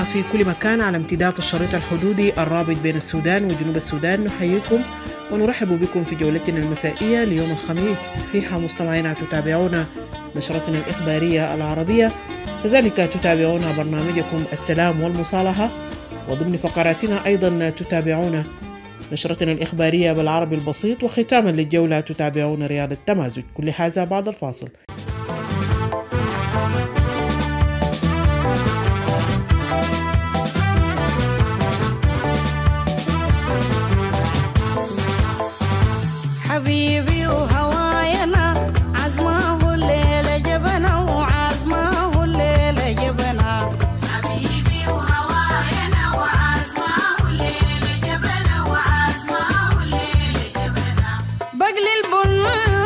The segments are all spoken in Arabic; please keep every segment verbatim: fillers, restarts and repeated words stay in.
مستمعينا في كل مكان على امتداد الشريط الحدودي الرابط بين السودان وجنوب السودان، نحييكم ونرحب بكم في جولتنا المسائية ليوم الخميس. فيها مستمعينا تتابعون نشرتنا الإخبارية العربية، كذلك تتابعون برنامجكم السلام والمصالحة، وضمن فقراتنا أيضا تتابعون نشرتنا الإخبارية بالعربي البسيط، وختاما للجولة تتابعون رياض التمازج. كل هذا بعد الفاصل. حبيبي وهواينا عزمه الليلة جبنا وعزمه الليلة جبنا، حبيبي وهواينا وعزمه الليلة جبنا وعزمه الليلة جبنا. بقلي البن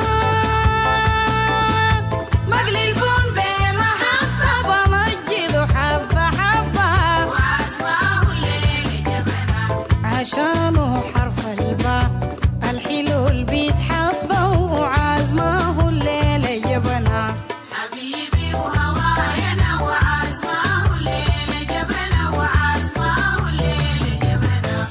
بقلي البن بمحبة بمجد حبة حبة، وعزمه الليلة جبنا. عشانه حرف الباء الحلو اللي بيتحبه وعزمه الليلة جبنا. حبيبي وهواينا وعزمه الليلة جبنا وعزمه الليلة جبنا.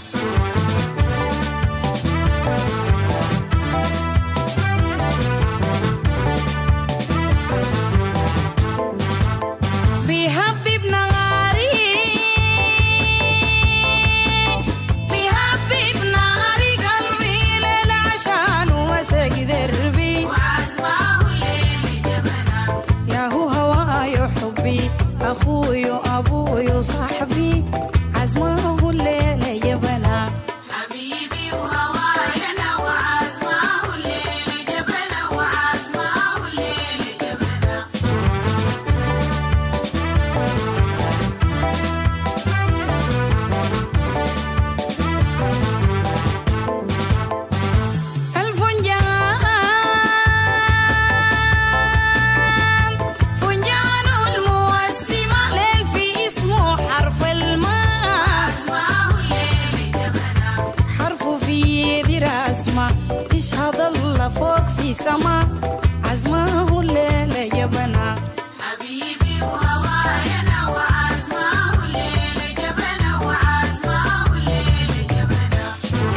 بيحببنا غاري بيحببنا غاري قلبي ليل عشان وسق دربي، وعزمه الليلة جبنا. يا هو هواي حبي أخوي وأبوي وصاحبي، عزمه الليلة جبنا. حبيبي وهواينا وعزمه الليلة جبنا وعزمه الليلة جبنا. الفنجان فنجان الموسمة ليل في اسمه حرف الماء، وعزمه الليلة جبنا. حرفه في يدي رسمة تشهد الله فوق في سما، عزمه الليلة جبنا. حبيبي وهواينا وعزمه الليلة جبنا وعزمه الليلة جبنا.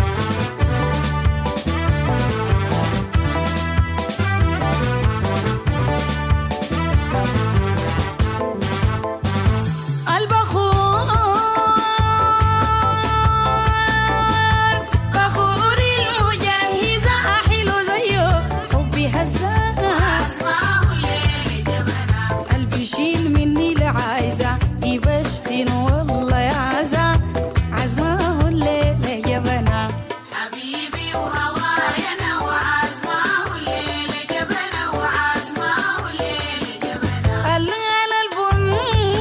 البخور بخور المجهزة أحلو زيه حبي هزاه، وعزمه الليلة جبنا. قلبي يشيل مني لعايزة يبشتن والله يعزة، عزمه الليلة جبنا. حبيبي وهواينا وعزمه الليلة جبنا وعزمه الليلة جبنا. الغلا البن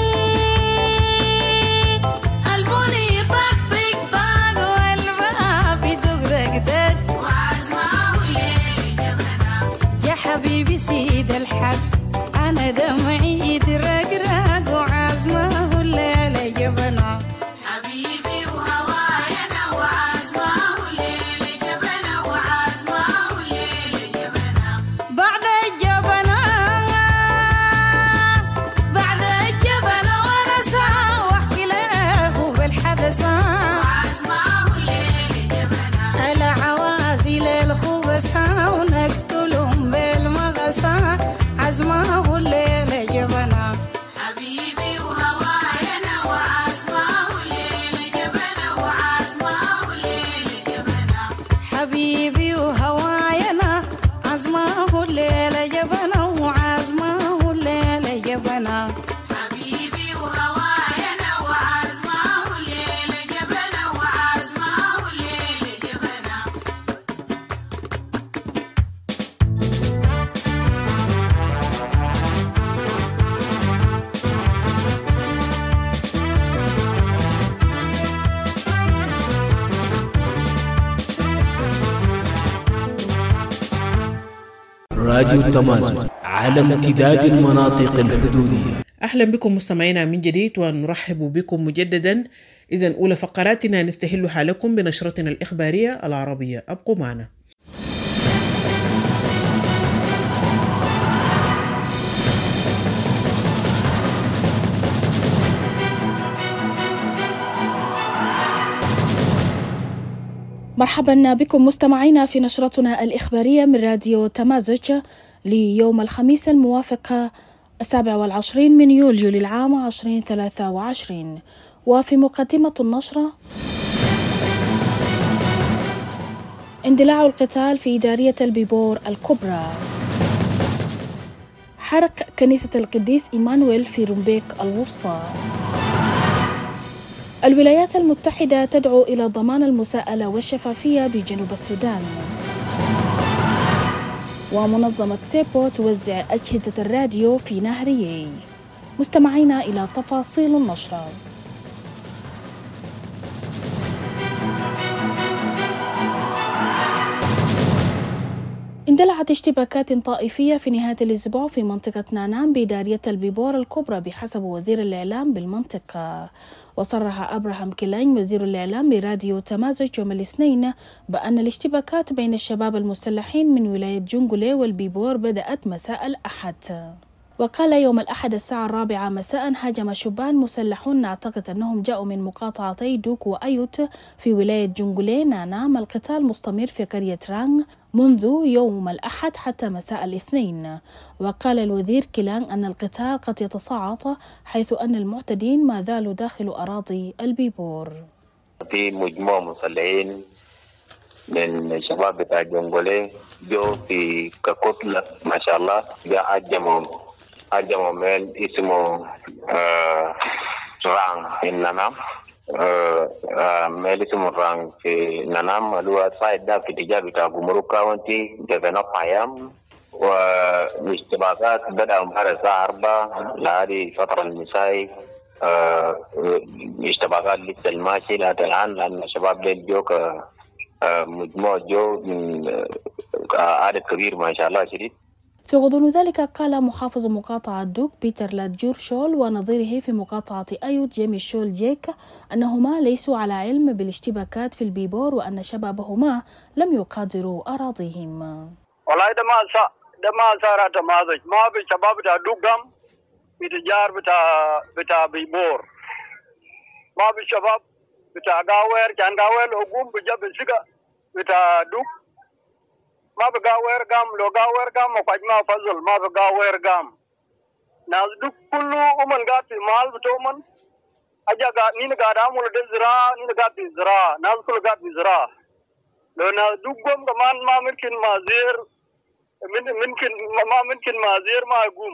البن يطقطق طاق والباب يدق دق، وعزمه الليلة جبنا. يا حبيبي سيد الحق أنا دمعي يترقرق، وعزمه الليلة جبنا. حبيبي وهواينا وعزمه الليلة جبنا وعزمه الليلة جبنا. بعد الجبنة بعد الجبنة ونسى واحكي له بالحدثة، وعزمه الليلة جبنا. العوازل الخبثة ونقتلهم بالمغصة، عزمه الليلة جبنا. حبيبي وهواينا وعزمه الليلة جبنا وعزمه الليلة جبنا. حبيبي وهواينا عزمه الليلة جبنا وعزمه الليلة جبنا. حبيبي وهواينا وعزمه الليلة جبنا وعزمه الليلة جبنا. راديو التمازج على امتداد المناطق الحدودية. أهلا بكم مستمعينا من جديد ونرحب بكم مجددا. إذن أولى فقراتنا نستهلها لكم بنشرتنا الإخبارية العربية، أبقوا معنا. مرحبا بكم مستمعينا في نشرتنا الإخبارية من راديو تمازج ليوم الخميس الموافق السابع والعشرين من يوليو للعام عشرين ثلاثة وعشرين. وفي مقدمة النشرة: اندلاع القتال في إدارية البيبور الكبرى، حرق كنيسة القديس إيمانويل في رومبيك الوسطى، الولايات المتحدة تدعو إلى ضمان المساءلة والشفافية بجنوب السودان، ومنظمة سيبو توزع أجهزة الراديو في نهريي. مستمعينا إلى تفاصيل النشرة. اندلعت اشتباكات طائفية في نهاية الأسبوع في منطقة نانام بإدارية البيبور الكبرى بحسب وزير الإعلام بالمنطقة. وصرح أبراهام كيلانج وزير الإعلام لراديو تمازج يوم الاثنين بأن الاشتباكات بين الشباب المسلحين من ولاية جونغولي والبيبور بدأت مساء الأحد. وقال يوم الأحد الساعة الرابعة مساء هاجم شبان مسلحون نعتقد أنهم جاءوا من مقاطعتي دوك وأيوت في ولاية جونغولي نانام. القتال مستمر في قرية رانغ منذ يوم الأحد حتى مساء الاثنين. وقال الوزير كيلانغ أن القتال قد يتصاعد حيث أن المعتدين ما زالوا داخل أراضي البيبور. في مجموعة مسلحين من شباب بتاع جونغولي جو في ككتلة ما شاء الله، جاء أجمعوا أجمعوا من اسمه آه رانغ في نانام، آه آه من اسمه رانغ في نانام اللي هو صايد ده في اتجاه بتاع جمهورية كاونتي جبنا قيام. والاشتباكات بدأوا من الساعة أربعة لهذه فترة المسائي. آه اشتباكات لسه الماشي لحد الآن لأن الشباب ديل جو مجموعة جو من عدد كبير ما شاء الله شديد. في غضون ذلك قال محافظ مقاطعة دوك بيتر لاتجور شول ونظيره في مقاطعة أيوت جيمي شول جيك أنهما ليسوا على علم بالاشتباكات في البيبور وأن شبابهما لم يقادروا أراضيهم. والله ده ما سا ده ما صار تمازج ما في شباب بتاع دوغام بتجار بتاع بتاع بيبور، ما في شباب بتاع غاوير كان غاوير حكوم بجاب السكة بتاع دوك ما في غاوير قام لو غاوير قام مقاجمة فضل ما في غاوير قام ناس دوك كله أمن قاعد في محل بتومن أجا قاعد نين قاعد عمل ده زراعة نين قاعد في زراعة ناس كله قاعد في زراعة لو ناس دوك قام كمان ما ممكن مازير من ممكن ما ممكن مازير ما يقوم.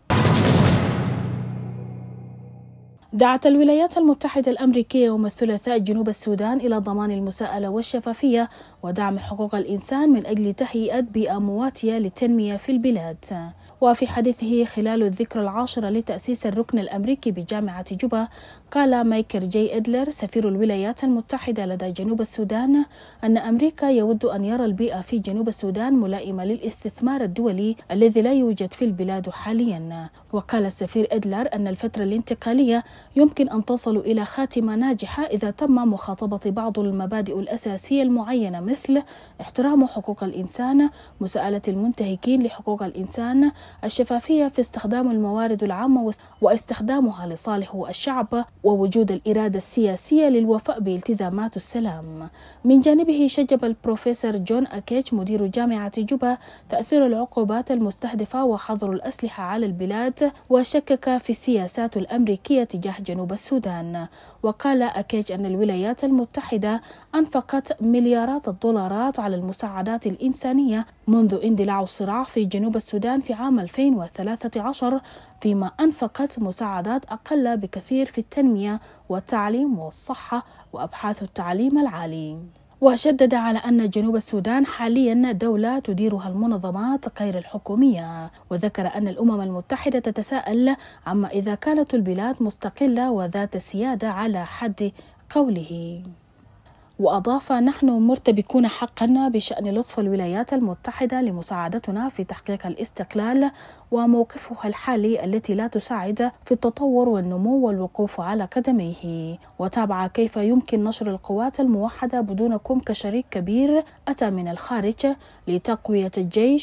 دعت الولايات المتحدة الأمريكية يوم الثلاثاء جنوب السودان إلى ضمان المساءلة والشفافية ودعم حقوق الإنسان من أجل تهيئة بيئة مواتية للتنمية في البلاد. وفي حديثه خلال الذكرى العاشرة لتأسيس الركن الأمريكي بجامعة جوبا قال مايكل جي إدلر سفير الولايات المتحدة لدى جنوب السودان أن أمريكا يود أن يرى البيئة في جنوب السودان ملائمة للاستثمار الدولي الذي لا يوجد في البلاد حاليا. وقال السفير إدلر أن الفترة الانتقالية يمكن أن تصل إلى خاتمة ناجحة إذا تم مخاطبة بعض المبادئ الأساسية المعينة مثل احترام حقوق الإنسان، مساءلة المنتهكين لحقوق الإنسان، الشفافية في استخدام الموارد العامة واستخدامها لصالح الشعب، ووجود الإرادة السياسية للوفاء بالتزامات السلام. من جانبه شجب البروفيسور جون أكيتش مدير جامعة جوبا تأثير العقوبات المستهدفة وحظر الأسلحة على البلاد، وشكك في السياسات الأمريكية تجاه جنوب السودان. وقال أكيتش أن الولايات المتحدة أنفقت مليارات الدولارات على المساعدات الإنسانية منذ اندلاع الصراع في جنوب السودان في عام ألفين وثلاثة عشر، فيما أنفقت مساعدات أقل بكثير في التنمية والتعليم والصحة وأبحاث التعليم العالي. وشدد على أن جنوب السودان حاليا دولة تديرها المنظمات غير الحكومية، وذكر أن الأمم المتحدة تتساءل عما إذا كانت البلاد مستقلة وذات سيادة على حد قوله. وأضاف: نحن مرتبكون حقا بشأن لطف الولايات المتحدة لمساعدتنا في تحقيق الاستقلال وموقفها الحالي التي لا تساعد في التطور والنمو والوقوف على قدميه. وتابع كيف يمكن نشر القوات الموحدة بدونكم كشريك كبير أتى من الخارج لتقوية الجيش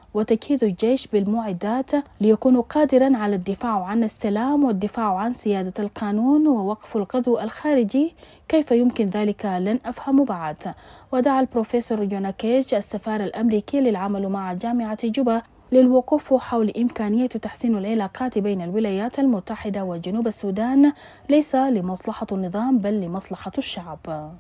وتجهيز الجيش بالمعدات ليكونوا قادرا على الدفاع عن السلام والدفاع عن سيادة القانون ووقف الغزو الخارجي. كيف يمكن ذلك؟ لن أفهم بعد. ودعا البروفيسور جونا كيج السفير الأمريكي للعمل مع جامعة جوبا للوقوف حول إمكانية تحسين العلاقات بين الولايات المتحدة وجنوب السودان ليس لمصلحة النظام بل لمصلحة الشعب.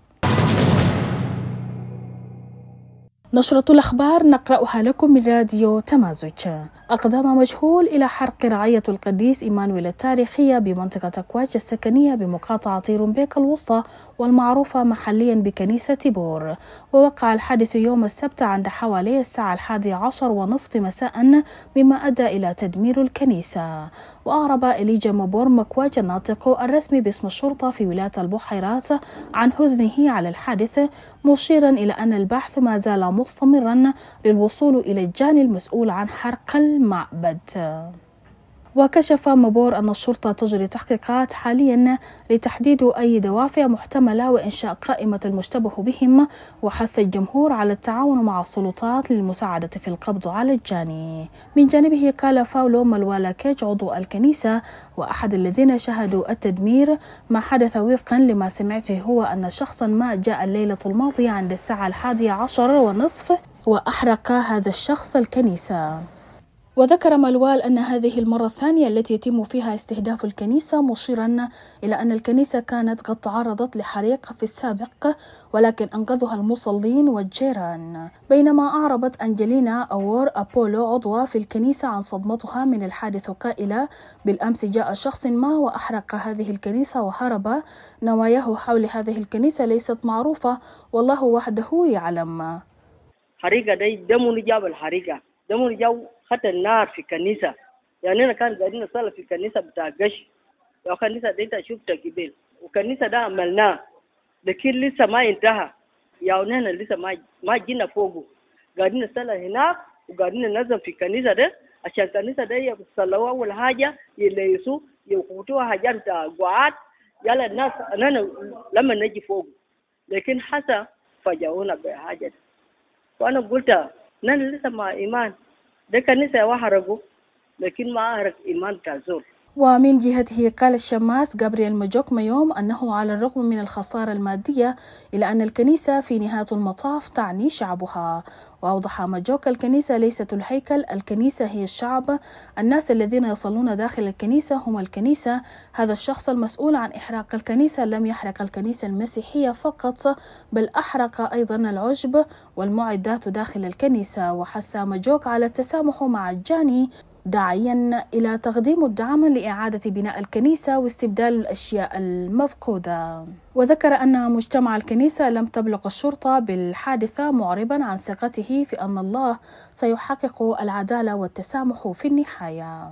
نشرة الأخبار نقرأها لكم من راديو تمازج. أقدم مجهول إلى حرق رعية القديس إيمانويل التاريخية بمنطقة أكواج السكنية بمقاطعة رومبيك الوسطى والمعروفة محليا بكنيسة بور. ووقع الحادث يوم السبت عند حوالي الساعة الحادية عشر ونصف مساء مما أدى إلى تدمير الكنيسة. وأعرب إليجا مبور مكواج الناطق الرسمي باسم الشرطة في ولاية البحيرات عن حزنه على الحادث، مشيرا إلى أن البحث ما زال مستمرا للوصول إلى الجاني المسؤول عن حرق المعبد. وكشف مبور أن الشرطة تجري تحقيقات حاليا لتحديد أي دوافع محتملة وإنشاء قائمة المشتبه بهم، وحث الجمهور على التعاون مع السلطات للمساعدة في القبض على الجاني. من جانبه قال فاولو مالوالا كيج عضو الكنيسة وأحد الذين شهدوا التدمير: ما حدث وفقا لما سمعته هو أن شخصا ما جاء الليلة الماضية عند الساعة الحادية عشر ونصف وأحرق هذا الشخص الكنيسة. وذكر مالوال أن هذه المرة الثانية التي يتم فيها استهداف الكنيسة، مشيرا إلى أن الكنيسة كانت قد تعرضت لحريق في السابق ولكن أنقذها المصلين والجيران. بينما أعربت أنجلينا أور أبولو عضوة في الكنيسة عن صدمتها من الحادث قائلة: بالأمس جاء شخص ما وأحرق هذه الكنيسة وهرب، نواياه حول هذه الكنيسة ليست معروفة والله وحده يعلم. حريقة دي دمو جاب الحريقة دمو جاب حتى النار في الكنيسة. يعني أنا كان قاعدين نصلي في الكنيسة بتاع قش، لو كنيسة دي أنت شفتها قبل وكنيسة ده عملناه لكن لسه ما انتهى. يعني أنا لسه ما ما جينا فوقه، قاعدين نصلي هناك وقاعدين ننظم في الكنيسة ده عشان الكنيسة ده يصلوا أول حاجة يليسوا يوقفوا حاجات بتاع قعاد يلا الناس أنا لما نجي فوق، لكن حتى فجأونا بحاجة. وأنا قلت أنا لسه ما إيمان ده كنيسة وحرقوا لكن ما أحرق إيمان تازول. ومن جهته قال الشماس جابرييل ماجوك ميوم أنه على الرغم من الخسارة المادية إلا أن الكنيسة في نهاية المطاف تعني شعبها. وأوضح ماجوك: الكنيسة ليست الهيكل، الكنيسة هي الشعب، الناس الذين يصلون داخل الكنيسة هم الكنيسة. هذا الشخص المسؤول عن إحراق الكنيسة لم يحرق الكنيسة المسيحية فقط بل أحرق أيضا العشب والمعدات داخل الكنيسة. وحث ماجوك على التسامح مع الجاني داعيا إلى تقديم الدعم لإعادة بناء الكنيسة واستبدال الأشياء المفقودة. وذكر أن مجتمع الكنيسة لم تبلغ الشرطة بالحادثة، معربا عن ثقته في أن الله سيحقق العدالة والتسامح في النهاية.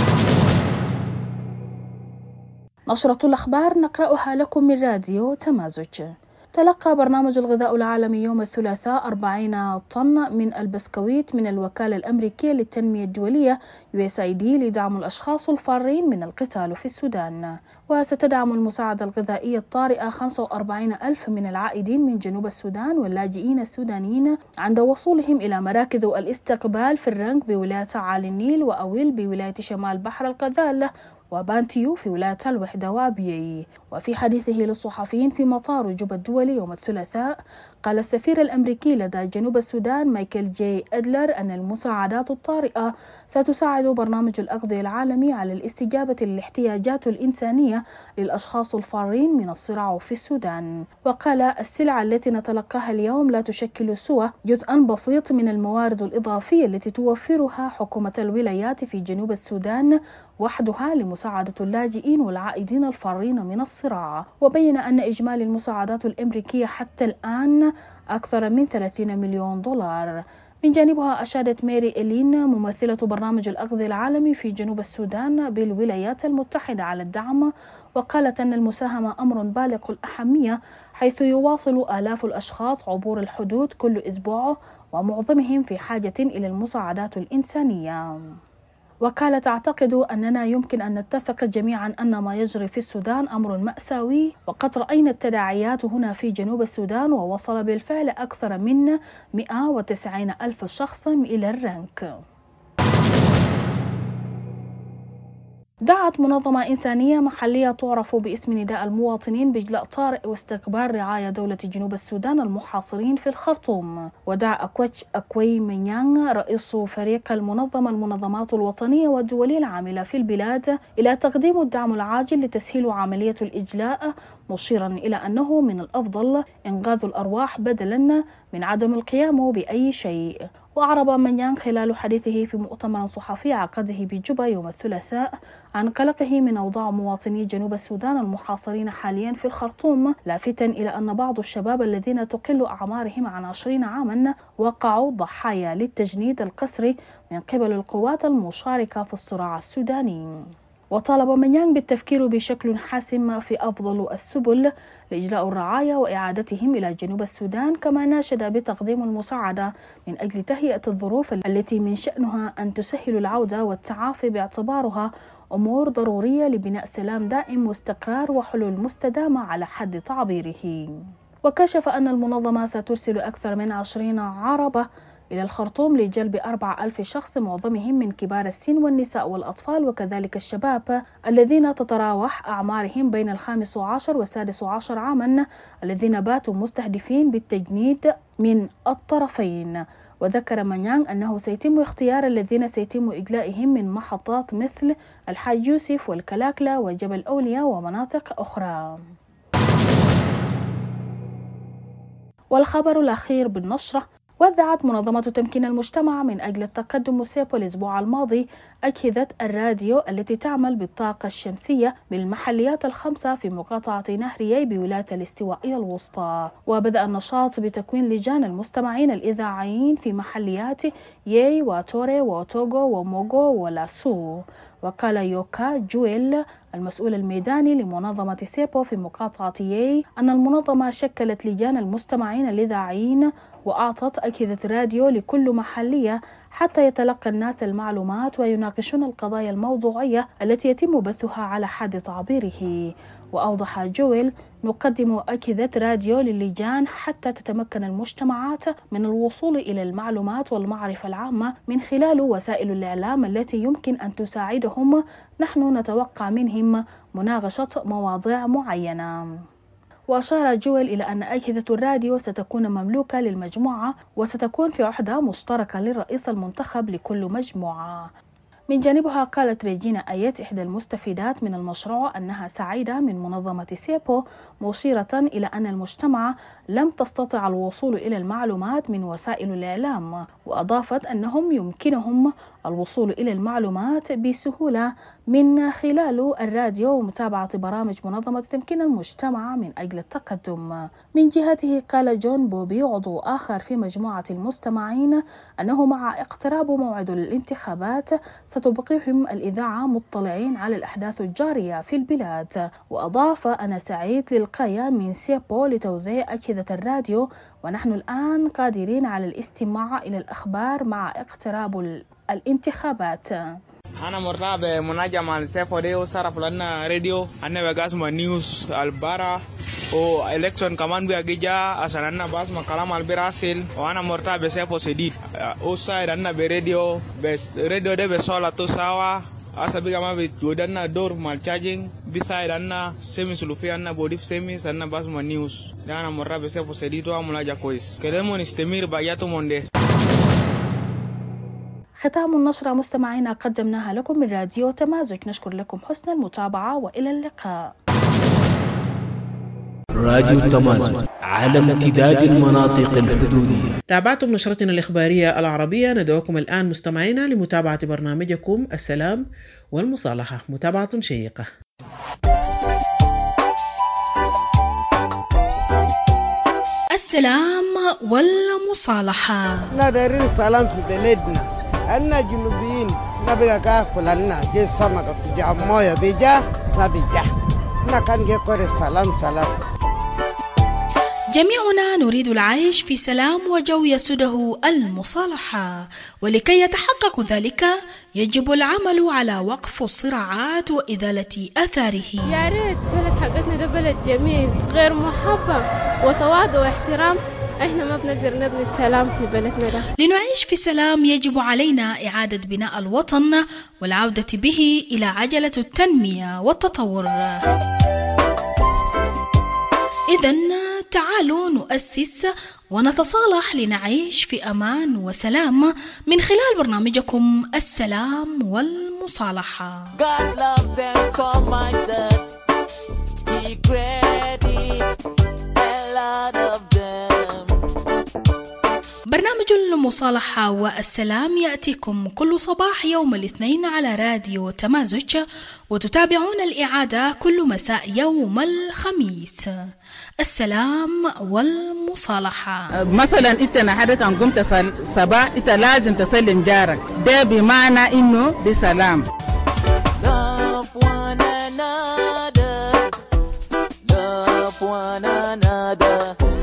نشرة الأخبار نقرأها لكم من راديو تمازج. تلقى برنامج الغذاء العالمي يوم الثلاثاء أربعين طن من البسكويت من الوكالة الأمريكية للتنمية الدولية يو إس إيه آي دي لدعم الأشخاص الفارين من القتال في السودان. وستدعم المساعدة الغذائية الطارئة خمسة وأربعين ألف من العائدين من جنوب السودان واللاجئين السودانيين عند وصولهم إلى مراكز الاستقبال في الرنك بولاية عالي النيل وأويل بولاية شمال بحر الغزال وبانتيو في ولاية الوحدة وابيي. وفي حديثه للصحفيين في مطار جوبا الدولي يوم الثلاثاء، قال السفير الأمريكي لدى جنوب السودان مايكل جي أدلر أن المساعدات الطارئة ستساعد برنامج الأغذية العالمي على الاستجابة للاحتياجات الإنسانية للأشخاص الفارين من الصراع في السودان. وقال: السلع التي نتلقاها اليوم لا تشكل سوى جزءا بسيط من الموارد الإضافية التي توفرها حكومة الولايات في جنوب السودان وحدها لمساعدة اللاجئين والعائدين الفارين من الصراع. وبين أن إجمالي المساعدات الأمريكية حتى الآن أكثر من ثلاثين مليون دولار. من جانبها أشادت ميري إلين ممثلة برنامج الأغذية العالمي في جنوب السودان بالولايات المتحدة على الدعم، وقالت أن المساهمة أمر بالغ الأهمية حيث يواصل آلاف الأشخاص عبور الحدود كل أسبوع ومعظمهم في حاجة إلى المساعدات الإنسانية. وقال: تعتقد أننا يمكن أن نتفق جميعا أن ما يجري في السودان أمر مأساوي، وقد رأينا التداعيات هنا في جنوب السودان، ووصل بالفعل أكثر من مئة وتسعين ألف شخص إلى الرنك. دعت منظمة إنسانية محلية تعرف باسم نداء المواطنين بإجلاء طارئ واستقبال رعاية دولة جنوب السودان المحاصرين في الخرطوم. ودعا أكوتش أكوي منيان رئيس فريق المنظمة المنظمات الوطنية والدولية العاملة في البلاد إلى تقديم الدعم العاجل لتسهيل عملية الإجلاء، مشيرا إلى أنه من الأفضل إنقاذ الأرواح بدلا من عدم القيام بأي شيء. وأعرب منيان خلال حديثه في مؤتمر صحفي عقده بجوبا يوم الثلاثاء عن قلقه من أوضاع مواطني جنوب السودان المحاصرين حاليا في الخرطوم، لافتا إلى أن بعض الشباب الذين تقل أعمارهم عن عشرين عاما وقعوا ضحايا للتجنيد القسري من قبل القوات المشاركة في الصراع السوداني. وطالب منيان بالتفكير بشكل حاسم في أفضل السبل لإجلاء الرعاية وإعادتهم إلى جنوب السودان، كما ناشد بتقديم المساعدة من أجل تهيئة الظروف التي من شأنها أن تسهل العودة والتعافي، باعتبارها أمور ضرورية لبناء سلام دائم واستقرار وحلول مستدامة على حد تعبيره. وكشف أن المنظمة سترسل أكثر من عشرين عربة إلى الخرطوم لجلب أربعة ألف شخص، معظمهم من كبار السن والنساء والأطفال، وكذلك الشباب الذين تتراوح أعمارهم بين الخامس عشر والسادس عشر عاما، الذين باتوا مستهدفين بالتجنيد من الطرفين. وذكر منيان أنه سيتم اختيار الذين سيتم إجلائهم من محطات مثل الحاج يوسف والكلاكلا وجبل أولياء ومناطق أخرى. والخبر الأخير بالنشرة: وزعت منظمة تمكين المجتمع من أجل التقدم سيبو الأسبوع الماضي أجهزة الراديو التي تعمل بالطاقة الشمسية بالمحليات الخمسة في مقاطعة نهر يي بولاية الاستوائية الوسطى. وبدأ النشاط بتكوين لجان المستمعين الإذاعيين في محليات يي وتوري وتوغو وموغو ولاسو. وقال يوكا جويل المسؤول الميداني لمنظمة سيبو في مقاطعة يي أن المنظمة شكلت لجان المستمعين الإذاعيين وأعطت أجهزة راديو لكل محلية حتى يتلقى الناس المعلومات ويناقشون القضايا الموضوعية التي يتم بثها على حد تعبيره. وأوضح جويل: نقدم أجهزة راديو للجان حتى تتمكن المجتمعات من الوصول إلى المعلومات والمعرفة العامة من خلال وسائل الإعلام التي يمكن أن تساعدهم. نحن نتوقع منهم مناقشة مواضيع معينة. وأشار جويل إلى أن أجهزة الراديو ستكون مملوكة للمجموعة وستكون في وحدة مشتركة للرئيس المنتخب لكل مجموعة. من جانبها قالت ريجينا آيات إحدى المستفيدات من المشروع أنها سعيدة من منظمة سيبو، مشيرة إلى أن المجتمع لم تستطع الوصول إلى المعلومات من وسائل الإعلام. وأضافت أنهم يمكنهم الوصول إلى المعلومات بسهولة من خلال الراديو ومتابعة برامج منظمة تمكين المجتمع من أجل التقدم. من جهته قال جون بوبي عضو آخر في مجموعة المستمعين أنه مع اقتراب موعد الانتخابات ستبقيهم الإذاعة مطلعين على الأحداث الجارية في البلاد. وأضاف: أنا سعيد للقاية من سيبو لتوزيع أجهزة الراديو، ونحن الآن قادرين على الاستماع إلى الأخبار مع اقتراب الانتخابات. أنا مرتبط بمنظمة سيبو دي وصرف لنا راديو أنا بقاسم نيوز البارا وإلكشن كمان بيجي عشان أنا بسمع كلام البرازيل. وأنا مرتبط بسيبو سديد وصاير أنا براديو بس راديو ده بسولة تساوا asa biga ma be wodanna door mal charging beside anna semi sulufi anna body semi sanna basma news dana morrabe sefo sedito amula jakois كلامون استمر باياتو monde. ختام النشرة مستمعينا قدمناها لكم من راديو تمازج. نشكر لكم حسن المتابعة وإلى اللقاء. راديو تمازج على امتداد المناطق الحدودية. تابعتم نشرتنا الإخبارية العربية. ندعوكم الآن مستمعينا لمتابعة برنامجكم السلام والمصالحة، متابعة شيقة. السلام والمصالحة. ندير السلام في بلدنا أنا جنوبيين نبغى كافل لنا جي سمك في جامويا بيجا نبيجا نكان جي كوري سلام سلام. جميعنا نريد العيش في سلام وجو يسوده المصالحة، ولكي يتحقق ذلك يجب العمل على وقف الصراعات وإزالة أثاره. يا ريت بلد حقتنا ده بلد جميل غير محبب وتواضع واحترام، احنا ما بنقدر نبني السلام في بلدنا ده. لنعيش في سلام يجب علينا إعادة بناء الوطن والعودة به إلى عجلة التنمية والتطور. إذن تعالوا نؤسس ونتصالح لنعيش في أمان وسلام من خلال برنامجكم السلام والمصالحة. God loves them so much that he created a lot of them. برنامج المصالحة والسلام يأتيكم كل صباح يوم الاثنين على راديو تمازج، وتتابعون الإعادة كل مساء يوم الخميس. السلام والمصالحة. مثلا انت نحدت ان قمت صباح انت لازم تسلم جارك، ده بمعنى انه دي سلام. Love one another, love one another,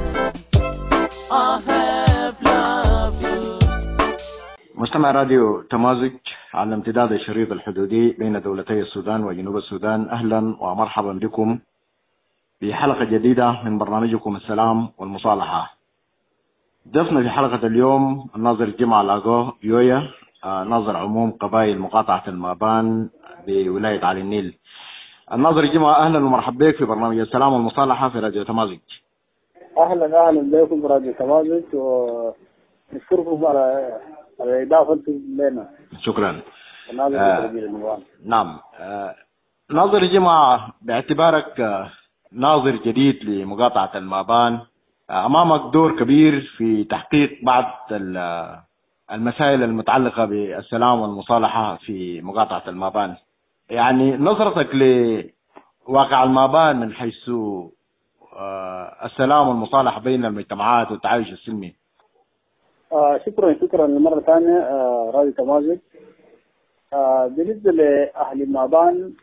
I have loved you. مستمع راديو تمازج على امتداد الشريط الحدودي بين دولتي السودان وجنوب السودان، اهلا ومرحبا بكم في حلقة جديدة من برنامجكم السلام والمصالحة. ضيفنا في حلقة اليوم الناظر جمعة لاغو يويا، ناظر عموم قبائل مقاطعة المابان بولاية علي النيل. الناظر جمعة أهلا ومرحبا بك في برنامج السلام والمصالحة في راديو تمازج. أهلا أهلا بكم في راديو تمازج، ونشكركم على على إضافتكم لنا. شكرا. آه نعم. آه ناظر جمعة، باعتبارك آه ناظر جديد لمقاطعة المابان، أمامك دور كبير في تحقيق بعض المسائل المتعلقة بالسلام والمصالحة في مقاطعة المابان. يعني نظرتك لواقع المابان من حيث السلام والمصالحة بين المجتمعات والتعايش السلمي. آه شكرا شكرا مرة ثانية آه راديو تمازج. آه بالنسبة لأهل المابان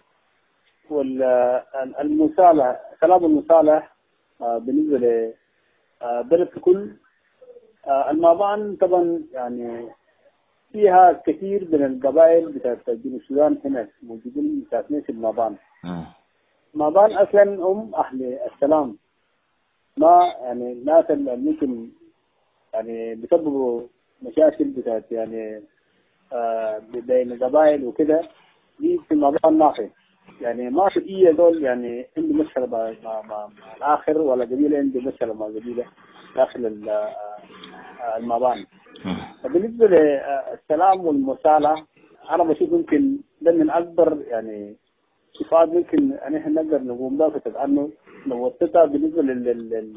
والمصالحة، سلام المصالح بالنسبة لبلد ككل، المابان طبعا يعني فيها كثير من القبائل بتاعت جنوب السودان هنا موجودين ساكنين في المابان. المابان أصلا هم أهل السلام، ما يعني الناس اللي ممكن يعني بسببوا مشاكل بتاعت يعني بين القبائل وكده، دي في المابان ما في، يعني ما في إيه دول يعني عنده مشكلة مع مع الآخر، ولا قبيلة عنده مشكلة مع قبيلة داخل المابان. فبالنسبة للسلام والمصالحة أنا بشوف ممكن ده من أكبر يعني صفات ممكن أن إحنا نقدر نقوم بها في تبعنه نوسطها بالنسبة لل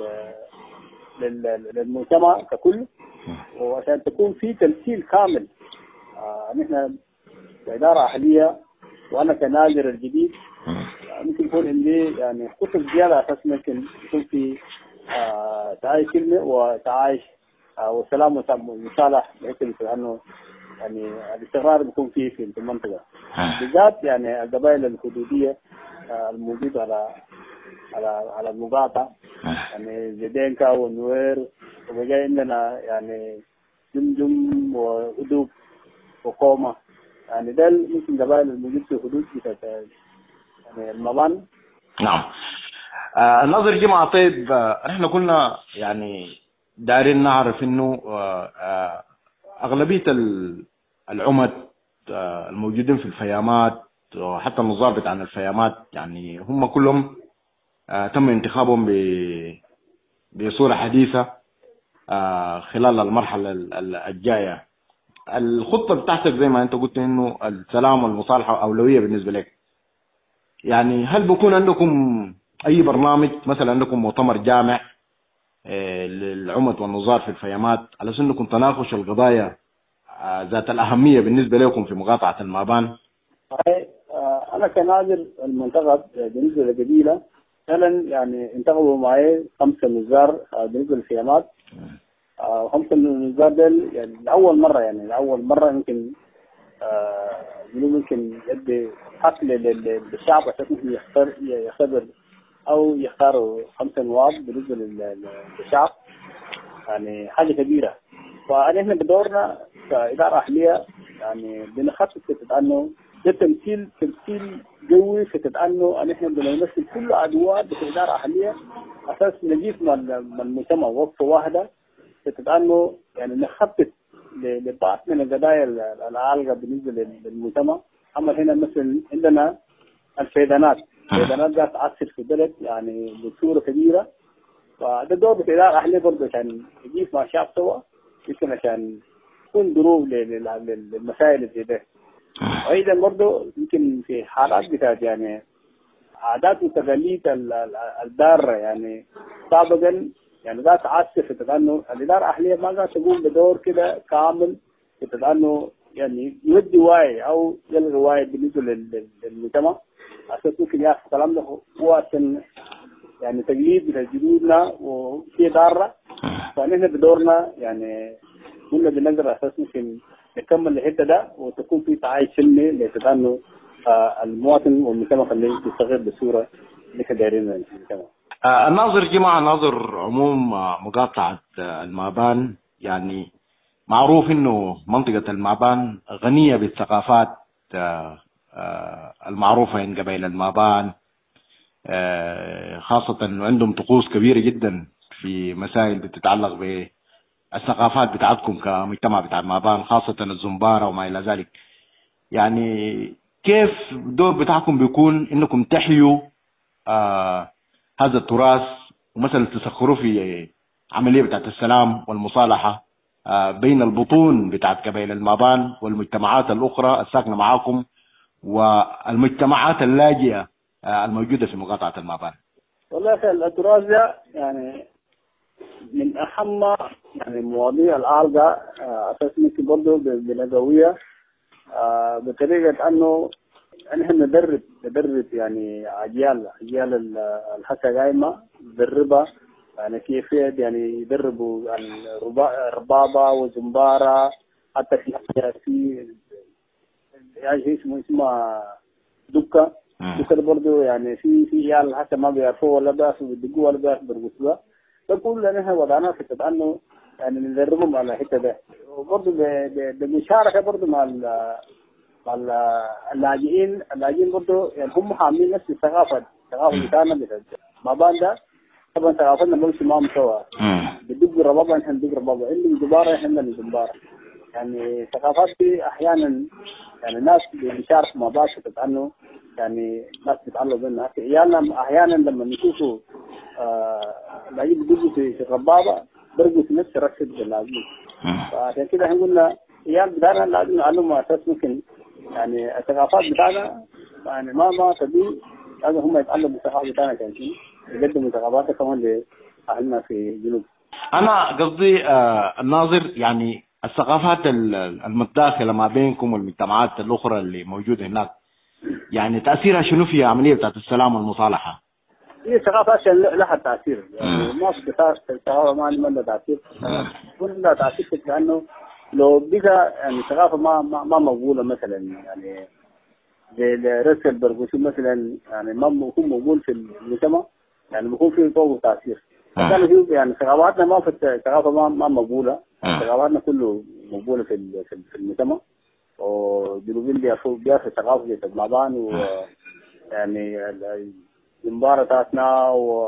للمجتمع ككل، وعشان تكون في تمثيل كامل. أن إحنا كإدارة أهلية وأنا كناظر الجديد ممكن يكون عندي يعني خطط زيادة أساس ممكن يكون في آه تعايش سلمي وتعايش آه والسلام والمصالح، بحيث أنه يعني الاستقرار بيكون فيه في المنطقة بالذات، يعني القبائل الحدودية آه الموجودة على على على المقاطعة، يعني زيدينكا ونوير، وبقى عندنا يعني جمجم وأدوب وقومة، يعني ده ممكن قبائل الموجود في حدود يعني المابان. نعم. آه الناظر جمعة، طيب آه احنا كنا يعني دايرين نعرف انه آه آه اغلبية العمد آه الموجودين في الفيامات وحتى النظار بتاع الفيامات يعني هم كلهم آه تم انتخابهم بصورة حديثة آه خلال المرحلة الجاية. الخطة بتاعتك زي ما انت قلت انه السلام والمصالحة أولوية بالنسبة لك، يعني هل بيكون عندكم اي برنامج، مثلا عندكم مؤتمر جامع اه للعمد والنظار في الفيامات على اساس انكم تناقشوا القضايا اه ذات الأهمية بالنسبة لكم في مقاطعة المابان؟ انا كناظر المنتخب بالنسبة للقبيلة فعلا يعني انتخبوا معي خمسة نظار بالنسبة للفيامات، خمسة نظار دول يعني لأول مرة، يعني لأول مرة يمكن آه ممكن يدي حق للشعب عشان يختار يختبر او يختاروا خمسة نواب بالنسبه للشعب، يعني حاجه كبيره. فنحن بدورنا كاداره اهليه يعني بنخطط في انه ده تمثيل تمثيل قوي في انه نحن بنمثل كل ادوار في اداره اهليه اساس نجيب من المجتمع وقفه واحده في انه يعني نخطط لبعض من القضايا العالقه بالنسبه للمجتمع. اما هنا مثلا عندنا الفيضانات، الفيضانات ده تاثر في البلد يعني بصوره كبيره، فده دور الاداره الاهليه برضه عشان يجيب مع الشعب سوا يمكن عشان تكون ظروف للمسائل زي ده. وايضا برضه يمكن في حالات بتاعت يعني عادات وتقاليد الضاره يعني سابقا يعني ده تاثر في انه الاداره الاهليه ما قاعده تقوم بدور كده كامل في انه يعني يودي وعي او يلغي وعي بالنسبه للمجتمع عشان ممكن ياخذ الكلام ده هو عشان يعني تقليد لجدودنا وفي ضاره. فنحن بدورنا يعني كنا بنقدر اساس ممكن نكمل الحته ده وتكون في تعايش سلمي لانه المواطن والمجتمع اللي يستغل بصوره اللي كنا دايرين المجتمع. آه الناظر جماعة ناظر عموم آه مقاطعة آه المابان، يعني معروف انه منطقة المابان غنية بالثقافات آه آه المعروفة عند قبائل المابان، آه خاصة انه عندهم طقوس كبيرة جدا في مسائل بتتعلق بالثقافات بتاعتكم كمجتمع بتاع المابان، خاصة الزنبارة وما الى ذلك. يعني كيف الدور بتاعكم بيكون انكم تحيوا آه هذا التراث ومثلا تسخروا في عملية بتاعت السلام والمصالحة بين البطون بتاعت قبائل المابان والمجتمعات الأخرى الساكنة معاكم والمجتمعات اللاجئة الموجودة في مقاطعة المابان؟ والله في التراث ده يعني من أهم يعني مواضيع العالقة أساس ممكن برضه بنقوية بطريقة أنه نحن ندرب ندرب يعني أجيال أجيال الحكا قايمة ندربها يعني كيفية يعني يدربوا الربابة وزنبارة، حتى في في يعني اسمه اسمه دكة دكة برضه يعني في في عيال حتى ما بيعرفوا ولا بيعرفوا بيدقوا ولا بيعرفوا بيرقصوا، فكل نحن وضعناه في أنه يعني ندربهم على الحتة ده. وبرضه بمشاركة برضه مع اللاجئين اللاجئين برضه يعني هم حاملين نفس الثقافة الثقافة بتاعنا بتاع المابان ده. طبعا ثقافتنا بنمشي معهم سوا، بدق الربابة نحن ندق الربابة، عندهم زبارة نحن عندنا زبارة. يعني ثقافات دي أحيانا يعني الناس بيشاركوا مع بعض عنه، يعني ناس بيتعلموا منها. عيالنا أحيانا لما نشوفوا اللاجئين بدقوا في الربابة برقوا في نفس رقصة اللاجئين. فعشان كده احنا قلنا عيال بتاعنا لازم نعلمهم أساس ممكن يعني الثقافات بتاعنا يعني ما ما تبي لازم هم يتعلموا الثقافة بتاعنا كان شيء يقدموا ثقافات كمان لأهلنا في الجنوب. أنا قصدي آه الناظر يعني الثقافات المتداخلة ما بينكم والمجتمعات الأخرى اللي موجودة هناك يعني تأثيرها شنو في عملية بتاعت السلام والمصالحة؟ هي ثقافات لها تأثير يعني ما في ثقافة ما لها تأثير، كل لها تأثير لأنه لو بقى يعني ثقافة ما ما, ما مقبولة مثلا يعني زي الرسل البرغوثي مثلا يعني ما بيكون مقبول في المجتمع يعني بيكون فيه فوق تأثير. كان في يعني ثقافاتنا ما في ثقافة ما ما مقبولة، ثقافاتنا كله مقبولة في في المجتمع. والجنوبيين بيعرفوا بيعرفوا ثقافة زي المابان ويعني الزنبارة تاعتنا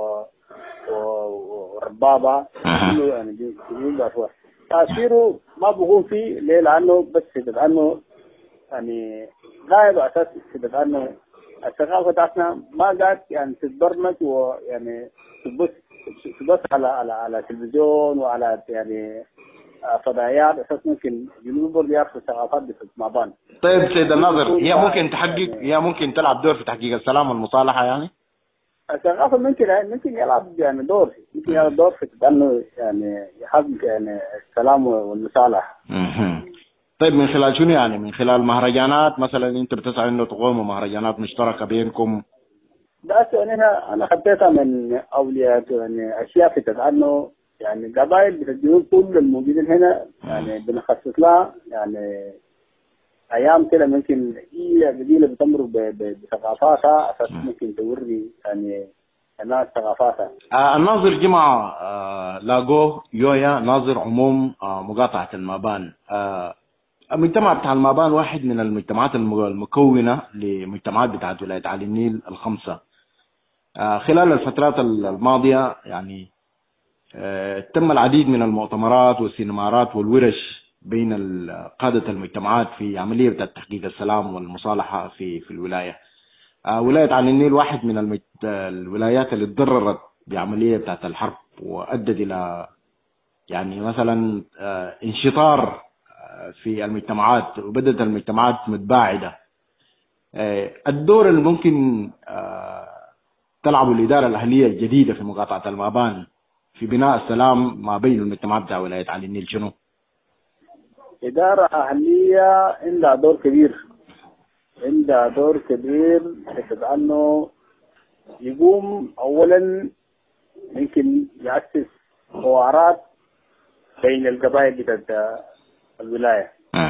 والربابة كله يعني الجنوبيين بيعرفوها. تأثيره ما بيكون فيه ليه؟ لأنه بس لأنه يعني غايب أساس لأنه الثقافة تاعتنا ما قاعد يعني تتبرمج ويعني تبص تبص على على على التلفزيون وعلى يعني فضائيات اساس ممكن جنوب برضه يعرفوا الثقافات بتاعت المابان. طيب سيد الناظر هي ممكن تحقق هي ممكن تلعب دور في تحقيق السلام والمصالحة يعني؟ الثقافة ممكن ممكن يلعب يعني دور ممكن يلعب دور في انه يعني يحقق يعني السلام والمصالحة. طيب من خلال شنو يعني؟ من خلال مهرجانات مثلا انت بتسعى انه تقوموا مهرجانات مشتركة بينكم؟ بس انا انا خدتها من اولياء يعني اشياء في انه يعني قبائل الجنوب كل الموجودين هنا يعني بنخصص لها يعني ايام كده ممكن هي قبيله بتمر بثقافاتها اساس ممكن توري يعني الناس ثقافاتها. آه الناظر جمعة آه لاغو يويا ناظر عموم آه مقاطعة المابان. آه المجتمع بتاع المابان واحد من المجتمعات المكونة لمجتمعات بتاعت ولاية علي النيل الخمسة. آه خلال الفترات الماضية يعني آه تم العديد من المؤتمرات والسينمارات والورش بين قادة المجتمعات في عملية بتاعت تحقيق السلام والمصالحة في في الولاية. آه ولاية علي النيل واحد من المت... الولايات اللي تضررت بعملية بتاعت الحرب وأدت إلى يعني مثلا آه انشطار آه في المجتمعات وبدأت المجتمعات متباعدة. آه الدور اللي ممكن آه تلعب الإدارة الأهلية الجديدة في مقاطعة المابان في بناء السلام ما بين المجتمعات بتاع ولاية علي النيل شنو؟ إدارة أهلية عندها دور كبير، عندها دور كبير بحيث أنه يقوم أولا يمكن يأسس حوارات بين القبائل بتاعت الولاية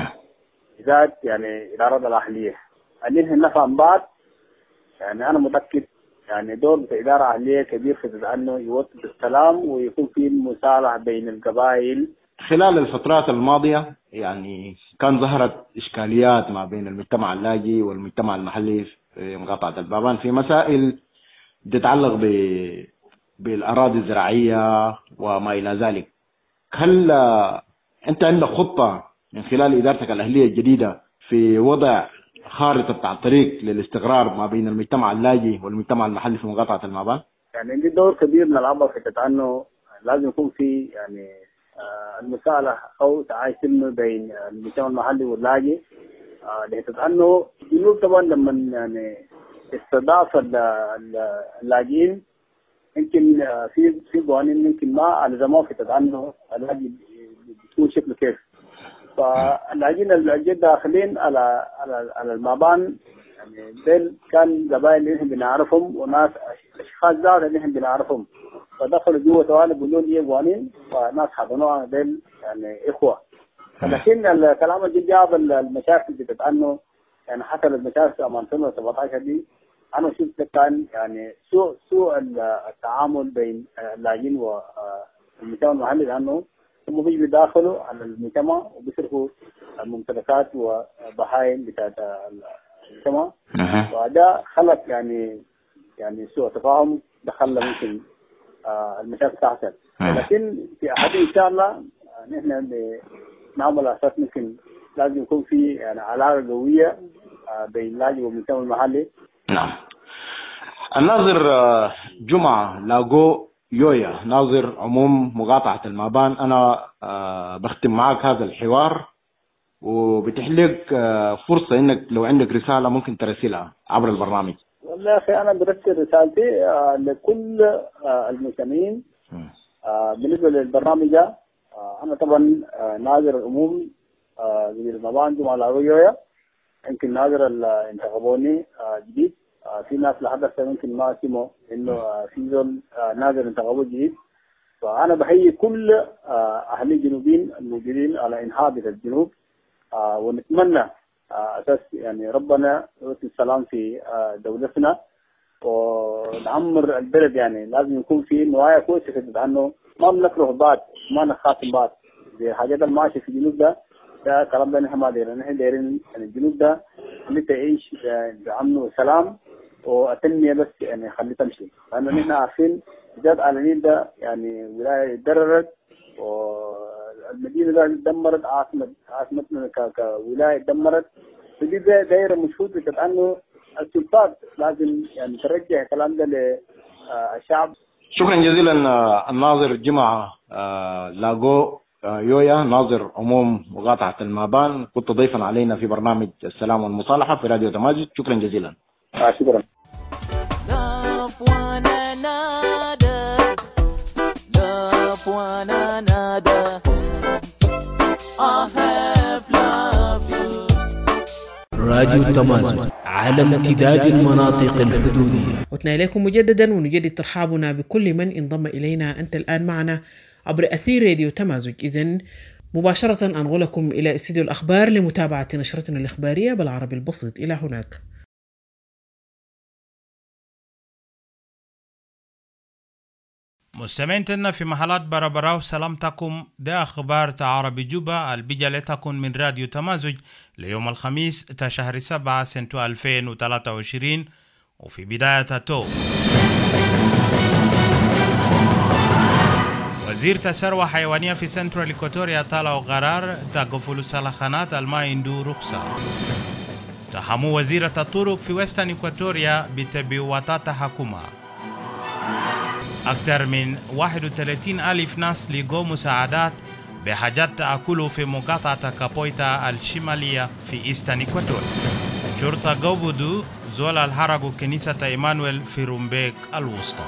ذات يعني إدارة الأهلية اللي نفهم بعض. يعني أنا متأكد يعني دور بتاع إدارة أهلية كبير في أنه يوطد السلام ويكون في مصالحة بين القبائل. خلال الفترات الماضية يعني كان ظهرت إشكاليات ما بين المجتمع اللاجئ والمجتمع المحلي في مقاطعة المابان في مسائل تتعلق ب... بالأراضي الزراعية وما إلى ذلك. هل أنت عندك خطة من خلال إدارتك الأهلية الجديدة في وضع خارطة بتاع الطريق للاستقرار ما بين المجتمع اللاجئ والمجتمع المحلي في مقاطعة المابان؟ يعني عندي دور كبير نلعبه في أنه لازم يكون في يعني المصالحة أو تعايش سلمي بين المجتمع المحلي واللاجئ. لحيث أنه الجنوب طبعا لما يعني استضاف اللاجئين يمكن في في قوانين يمكن ما ألزموه في أنه اللاجئ بيكون شكله كيف. فاللاجئين الجد داخلين على على على المابان يعني ديل كان قبائل اللي بنعرفهم وناس أشخاص ذات اللي بنعرفهم، فدخلوا جوا توالي بيقولوا لي قوانين وناس حضنوها ديل يعني إخوة. لكن الكلام الجد جاب المشاكل بتتعنوا يعني حتى المشاكل أمان سنة سبعة عشر دي أنا شفت كان يعني سوء سوء التعامل بين اللاجئين والمجتمع المحلي، لأنه هم بيجوا داخلوا على المجتمع وبيصرفوا الممتلكات وبهايم بتاعت المجتمع، وده خلق يعني يعني سوء تفاهم دخل ممكن آه المشاكل تحصل. لكن في أحد إن شاء الله نحن نعمل أساس ممكن لازم يكون في يعني علاقة قوية آه بين اللاجئ والمجتمع المحلي. نعم. الناظر جمعة لاغو يويا ناظر عموم مقاطعة المابان، أنا آه بختم معك هذا الحوار وبتحلق آه فرصة إنك لو عندك رسالة ممكن ترسلها عبر البرنامج. والله يا أخي أنا برسل رسالتي آه لكل آه المستمعين آه بالنسبة للبرنامج ده. آه أنا طبعا آه ناظر العموم آه المابان جمعة لاغو يويا، يمكن ناظر اللي انتخبوني آه جديد. آه في ناس لحد هسه ممكن ما سمعوا انه آه في زول آه ناظر انتخابات جديد. فانا بحيي كل آه اهل الجنوبيين الموجودين على انحاء الجنوب، آه ونتمنى آه اساس يعني ربنا يوصل السلام في آه دولتنا ونعمر البلد. يعني لازم يكون في نوايا كويسه لانه ما بنكره بعض ما نخاصم بعض زي حاجات الماشيه في الجنوب ده. ده كلام ده نحن ما دايرين، نحن دايرين يعني الجنوب ده اللي تعيش بأمن وسلام والتنمية بس يعني خليه تمشي، لأنه نحن عارفين جد على النيل ده يعني ولاية تضررت والمدينة ده دمرت، عاصمة عاصمتنا كولاية دمرت. فدي دايرة مشهود لأنه السلطات لازم يعني ترجع الكلام ده للشعب. شكرا جزيلا الناظر جمعة لاغو يويا ناظر عموم مقاطعة المابان، كنت ضيفا علينا في برنامج السلام والمصالحة في راديو تماجد. شكرا جزيلا. آه شكرا. Love one another, love one another. I have loved you. راديو تماجد على امتداد المناطق الحدودية. عدنا إليكم مجددا ونجدد ترحابنا بكل من انضم إلينا. أنت الآن معنا عبر أثير راديو تمازج. إذن مباشرة أنقلكم إلى استديو الأخبار لمتابعة نشرتنا الإخبارية بالعربي البسيط. إلى هناك. مستمعين في محلات برابراو سلامتكم. ده أخبار تعربي جوبا البيجا لتكن من راديو تمازج ليوم الخميس تشهر سبعة سنة ألفين وثلاثة وعشرين. وفي بداية تو وزير تسروى حيوانية في سنترال إكواتوريا طالعوا قرار تقفل السلخانات الما عنده رخصة. تحمو وزيرة الطرق في وستن إكواتوريا بتبواتات حكومة. أكثر من واحد وثلاثين ألف ناس لقوا مساعدات بحاجات تأكلوا في مقاطعة كابويتا الشمالية في إيستن إكواتوريا. شرطة قوبدو زول الحرق كنيسة إيمانويل في رومبيك الوسطى.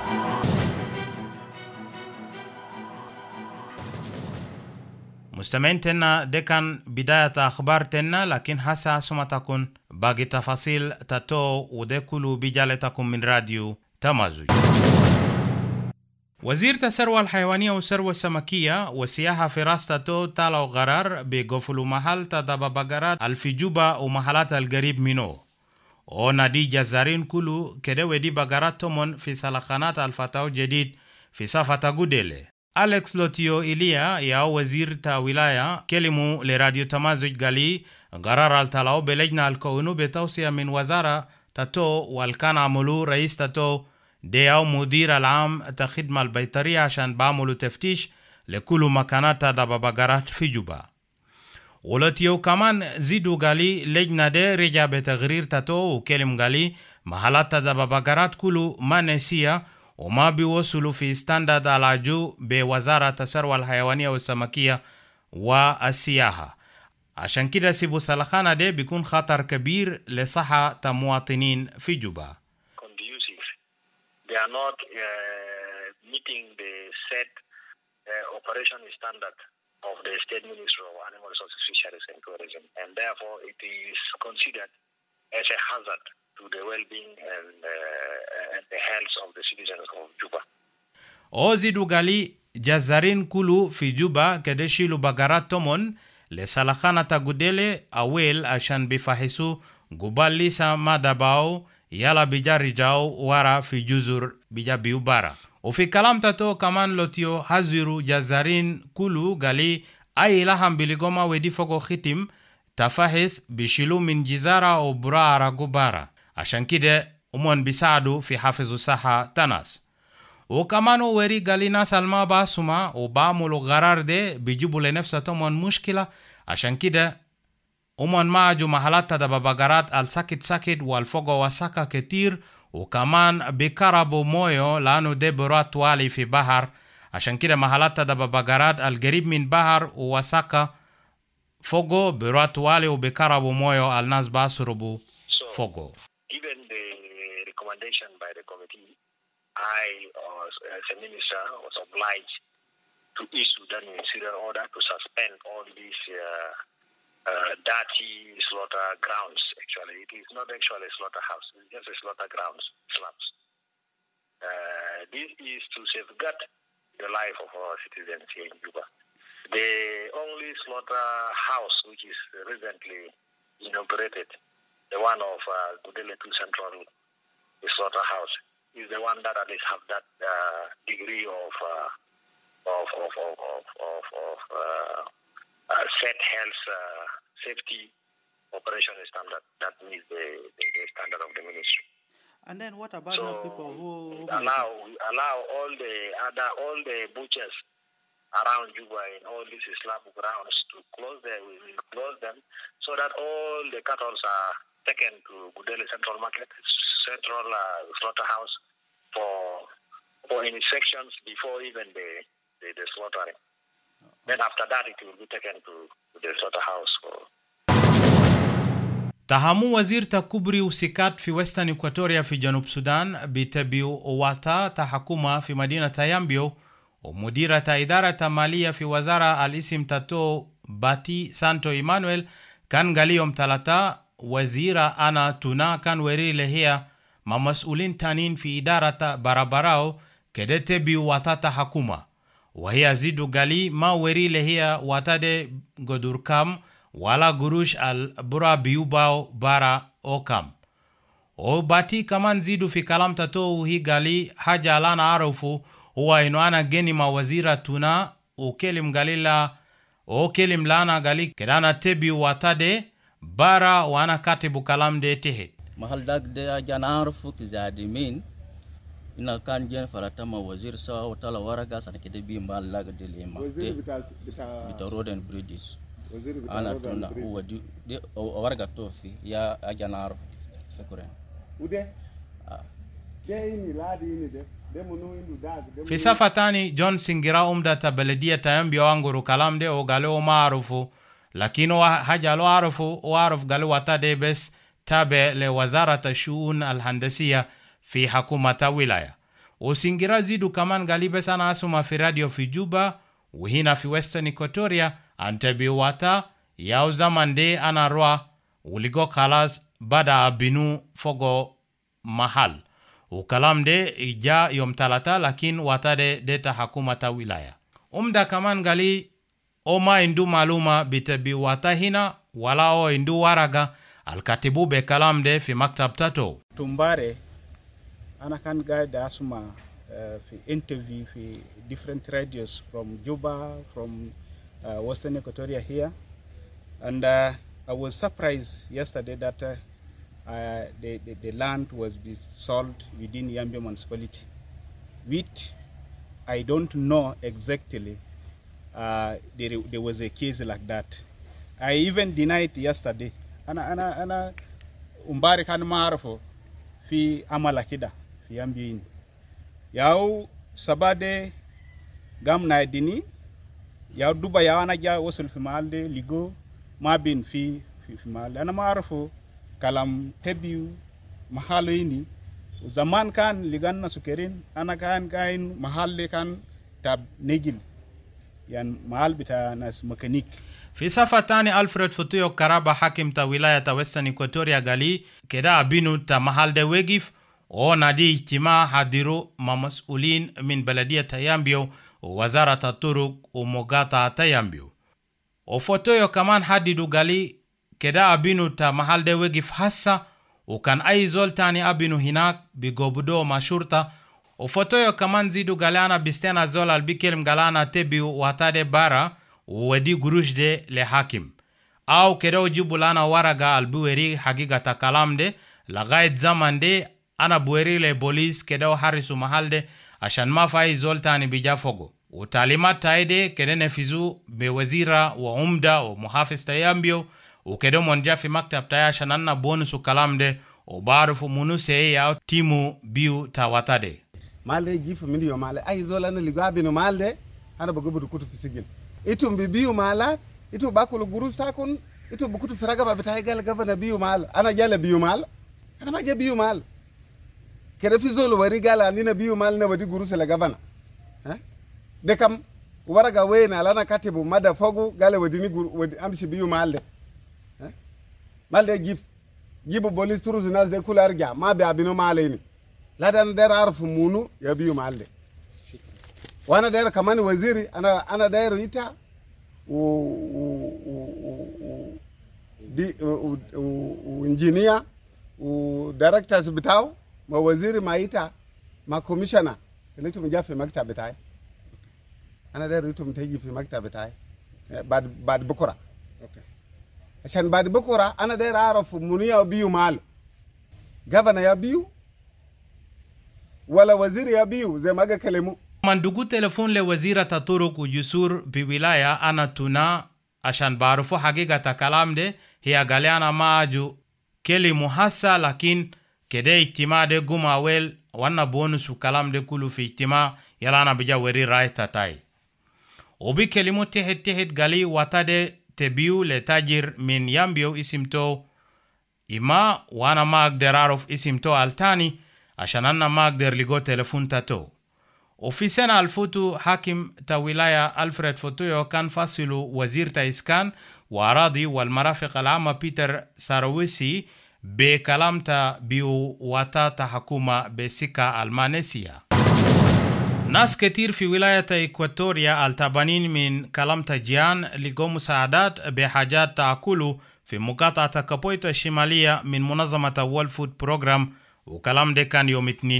مستمعين تنا دي كان بداية أخبار تنا، لكن هسا سما تكون باقي تفاصيل تاتو ودي كلو بجالتكم من راديو تمازج. وزير تسروى الحيوانية وسروى السمكية والسياحة في راس تاتو طالعوا قرار بقفلوا محل تدابا بقرات الفجوبة ومحلات القريب منه. ونادي جزارين كلو كده ودي بقرات تومون في سلخانات الفتاو جديد في صفة قديلة. أليكس لوتيو إليا يا وزير تا ولاية كلمو لراديو تمازج قالي قرار التلاو بلجنة الكونو بتوصية من وزارة تاتو والكان عملو رئيس تاتو دي أو مدير العام تخدمة البيطرية عشان بعملوا تفتيش لكل مكانات دابا بقرات في جوبا. ولوتيو كمان زيدو قالي لجنة دي رجع بتغرير تاتو وكلم قالي محلات دابا بقرات كله ما نسية وما بيوصلوا في ستاندرد العجو بوزارة الثروة الحيوانية والسمكية والسياحة. عشان كده سيبو سلخانة دي بيكون خطر كبير لصحة المواطنين في جوبا. They are not uh, meeting the set uh, operation standard of the State Ministry of Animal Resources, Fisheries and Tourism, and therefore it is considered as a hazard to the well-being and, uh, and the health of the citizens of Juba. Ozidu gali jazarin kulu fi Juba kadeshilu bagarat tomon le salakhana tagudele awel ashan bifahisu gubalisa madabao yala bijari jao wara fi juzur bijabi ubara. Ufi kalam tato kaman lotio haziru jazarin kulu gali ay laham biligoma wedi fogo khitim tafahis bishilu min jizara o buraara gubara. Ashan kide umon bisadu fi hafizu saha tanas. Ukamano weri gali nasalma basuma o bamulu gharar de bijibu le nefsa tomon mushkila. Ashan kide umon maaju mahalata da babagarat al sakit sakit wal fogo wasaka ketir وكمان بكربو مويو لانو دي برات والي في بحر. عشان كده mahalata da babagarat al garib min bahar ووساكا فوغو برات والي وبكربو مويو al nas basrubu fogo. Given the recommendation by the committee, I as a minister was obliged to issue that ministerial order to suspend all these uh, Uh, dirty slaughter grounds. Actually, it is not actually a slaughterhouse. It's just a slaughter grounds, slums. Uh, this is to safeguard the life of our citizens here in Juba. The only slaughterhouse which is recently inaugurated, the one of uh, Gudele two Central slaughterhouse, is the one that at least have that uh, degree of uh, of of of of of, of uh, Uh, set health uh, safety operation standard that meets the, the, the standard of the ministry. And then what about so the people who, who allow allow all the other all the butchers around Juba in all these slab grounds to close them? We will close them so that all the cattle are taken to Gudele Central Market, Central uh, Slaughterhouse for for inspections before even the the, the slaughtering. Then after that it will be taken to, to the slaughterhouse for تهمو وزير تكبري وسكات في وستن إكواتوريا في جنوب السودان بتبيو واتا تحكومة في مدينة يامبيو ومديرة إدارة مالية في وزارة الاسم تاتو باتي سانتو إيمانويل كان قاليهم ثلاثة وزيرة أنا تونا كان وري لهي ما مسؤولين تانين في إدارة برابراو كده تبيو واتا تحكومة. وهي زيدو قالي ما وري لهي واتade قدركام ولا قروش البرا بيوباو بارا اوكام. وباتي كمان زيدو في كلام تاتو وهي قالي حاجة لانا عرفو huwa ino ana geni mawazira tuna ukelim galila o kelim lana gali kedana tebi watade bara wana katibu kalam de tehet mahal dag de ajana arfu kizadi min ina kan jen faratama wazir sawa watala waraga sana kede bi mbal lag de lema wazir bita bita bita road and bridges wazir bita ana tuna huwa de waraga tofi ya ajana arfu shukran ude de ini ladi ini de fi safatani John Singira umda ta beledia tayambi wanguru kalamde o gale o maarufu lakini haja lo arufu o aruf gale watade bes tabe le wazarata shuun alhandasiya fi hakumata wilaya o Singira zidu kaman galibe sana asuma fi radio fi Juba uhina fi Western Equatoria antabi wata yao zamande anarwa uligo kalas bada abinu fogo mahal ukalam de ija yom talata lakin watade deta hakumata wilaya umda kaman gali oma indu maluma bitabi watahina wala o indu waraga alkatibu be kalam de fi maktab tato tumbare ana kan guide asuma uh, fi interview fi different radios from Juba, from uh, Western Equatoria here, and uh, I was surprised yesterday that uh, Uh, the, the, the land was being sold within Yambio municipality, which I don't know exactly uh, there, there was a case like that. I even denied yesterday. Ana ana ana umbari kan maarfo fi amala kida fi Yambio. Yau sabade gam na dini yau duba ya ana ja wasul fi malde ligo ma bin fi fi, fi malde ana maarfo kalam tebiu mahalo ini zaman kan ligan na sukerin ana kan kain mahalle kan tab negil yan mahal bita nas mekanik fi safatani Alfred Futuyo Karaba hakim ta wilaya ta Western Equatoria gali keda abinu ta mahal de wegif o nadi ijtima hadiru mamusulin min baladia Tayambio o wazara ta turuk o mogata Tayambio o Futuyo kaman hadidu gali keda abinu ta mahal de wegif hassa ukan ay zoltani abinu hinak bigobudo mashurta o Futuyo kaman zidu galana bistena zol albikelm galana tebi watade bara wedi gurushde le hakim au keda ujibu lana waraga albuweri hagigata kalamde lagayt zamande ana buweri le bolis keda harisu mahalde ashan mafai zoltani bijafogo utalimat taide keda nefizu bewazira wa umda wa muhafiz Tayambio ukedo monja fi maktab taya shananna bonusu kalamde o barufu munuse ya timu biu tawatade malde gifu mindi yo male ay zolana ligabe no malde ana bagobudu kutu fisigil itu biu mala itu bakulu gurusta kun itu bukutu firaga ba bitay gal gavana biu mal ana jala biu mal ana ma biu mal kede fi zolo wari gala nina biu mal na wadi gurusa la gavana ha de kam waraga wena lana katibu mada fogu gale wadi ni wadi amsi biu mal de malde gif gibu bolis turuzu nas de kular ja ma be abino maleni ladan der arfu munu ya biu malde wana der kamani waziri ana ana der ita u u di u engineer u directors bitaw ma waziri ma ita ma commissioner letu mjafe maktab bitai ana der itu mtaji fi maktab bitai bad bad bukura okay عشان بعد بكره انا داير اعرف منيا بيو مال غفنا يا بيو ولا وزير يا بيو زي ما قال كلمه mandugu telefon le wazira taturuk ujusur bi wilaya ana tuna ashan barufu hagigata kalamde hiya galeana maaju keli muhassa lakin kede ijtimade guma wel wana bonusu kalamde kulu fi ijtima yalana bija weri raita tai obi kelimu tehet tehet gali watade tebiu le tajir min Yambio isimto ima wana magder arof isimto altani ashananna magder ligo telefon tato ofisena alfutu hakim ta wilaya Alfred Futuyo kan fasilu wazir ta iskan wa aradi wal marafiq al-amma Peter Sarawisi be kalamta biu wata ta hakuma besika almanesia ناس كتير في ولاية إكواتوريا التابانين من كلامتا جيان لقوا مساعدات بحاجات تأكلوا في مقاطعة كابويتا الشمالية من منظمة وول فود بروغرام وكلام ده كان يوم اثنيني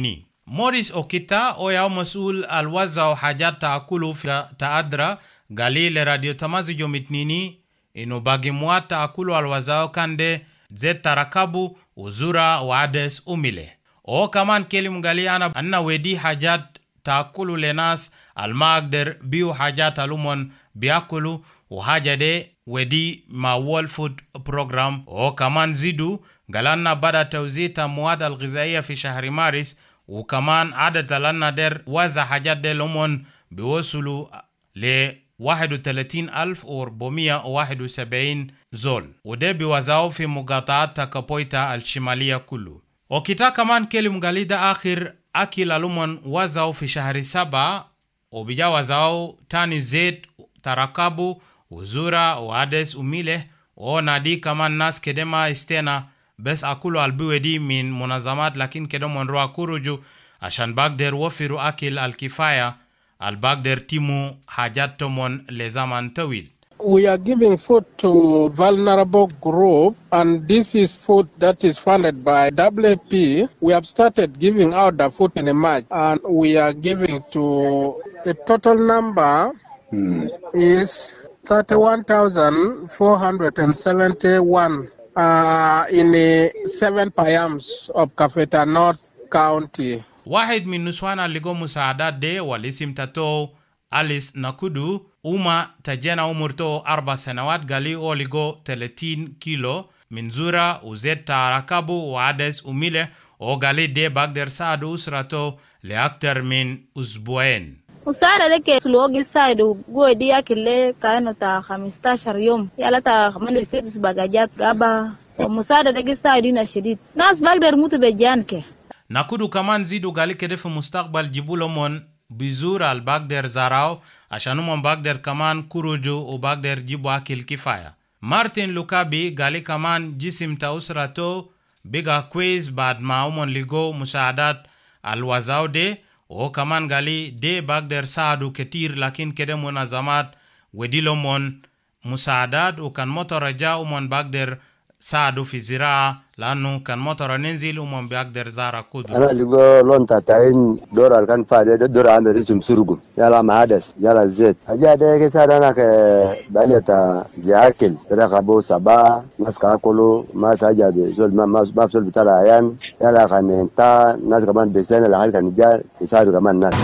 موريس أوكيتا أو ياو مسؤول الوزع وحاجات تأكلوا في تأدرى قالي لراديو تمازج يوم اتنيني إنه باقي موات تأكلوا الوزع كان زيت تركبوا وزورا وعدس أميله. أو كمان كلم قالي أنا أنا ودي حاجات تأكلوا لناس المقدر بيو حاجات ألومون بيأكلوا وحاجة دي ودي ما وول فود بروجرام. أو كمان زيدو قالنا بدأ توزيع المواد الغذائية في شهر مارس وكمان عدد لنا در وزع حاجات دي لومون بيوصلوا ل واحد وثلاثين ألف وأربعمائة وواحد وسبعين زول وده بيوزعوا في مقاطعات تاكابويتا الشمالية كله. وكتا كمان كلم قالي ده آخر أكل لومون وزعوا في شهر سبعة وبيجا وزعوا تاني زيت تركبوا وزورا وعدس وميله ونادي كمان ناس كدما استينا بس أكلوا البيودي من منظمات لكن كده من روا كوروجو عشان بقدر وفروا أكل الكفاية البقدر تيمو حاجات تمون لزمان طويل. We are giving food to vulnerable group, and this is food that is funded by W F P. We have started giving out the food in March, and we are giving to the total number mm. is thirty-one thousand four hundred seventy-one. Uh, in the seven payams of Kafeta North County. واحد من نسوان اللي قوم مساعدات دي والاسم تاتو أليس ناكودو وما تجينا عمرتو أربع سنوات قالي او لقو ثلاثين كيلو من زورا وزيت تاركابو وعدس وميله وقالي دي بقدر ساعدو أسرتو لأكتر من أسبوعين. مساعدة لك سلوغ السايدو قوة دي أكل كأنه تا خمستاشر يوم يالا تا من الفيتس باقاجات غابة ومساعدة لك السايدين الشديد ناس بقدر موتو بجانك. ناكودو كمان زيدو قالي كده في مستقبل جيبولو من بزور البقدر زاراو عشانو من بقدر كمان كوروجو وبقدر جيبو أكل كفاية. مارتين لوكابي قالي كمان جسم تا أسرتو بيغا كويس بعد ما أمون لغو مساعدات الوزاو دي وكمان قالي دي بقدر ساعدو كتير لكن كده منظمات وديلو من مساعدات وكان مطر جاء ومن بقدر ساعدو في زراعة لأنه كان مطر ننزل ومن بقدر زارع كودو. أنا اللي لون تاتين دور كان فاضي دور عند رسم سرقم يلا معدس يلا زيت حاجة ده كسر أنا كبالي تا زاكل ترى كابو سبا ناس كاكلو ما تاجا بزول ما ما ما بزول بتاع عيان يلا كننتا ناس كمان بيسنا لحال كنجار يساعدوا كمان ناس.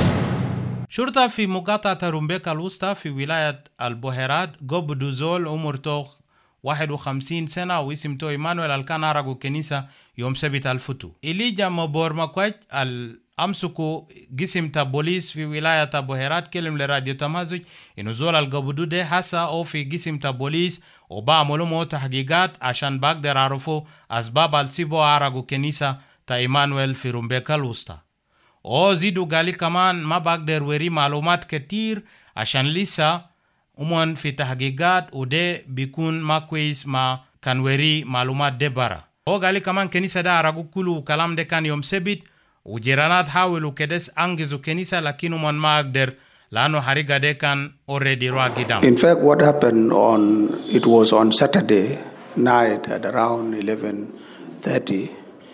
شرطة في مقاطعة رومبيكا الوسطى في ولاية البحيرات قبضوا زول عمرته واحد وخمسين سنة واسمته إيمانويل الكان عرقو كنيسة يوم سبت الفتو. إليجا مبور مكويت الأمسكو قسم تابوليس في ولاية البحيرات كلم لراديو تمازج إنو زول القبضو ده حسا أو في قسم تابوليس وبعملوا مو تحقيقات عشان بقدر عرفو أسباب السيبو عرقو كنيسة تا إيمانويل في رومبيكا الوسطى. أو زيدو قالي كمان ما بقدر وري معلومات كتير عشان لسه umon في تحقيقات وده بيكون ما كويس ما كان وري معلومات ده برا. هو قالي كمان كنيسة ده عرقو كله كلام ده كان يوم سبت وجيرانات حاولوا كدس أنجزوا كنيسة لكن umon ما أقدر لأنه حريقة ده كان already روا قدام. In fact, what happened on, it was on Saturday night at around eleven thirty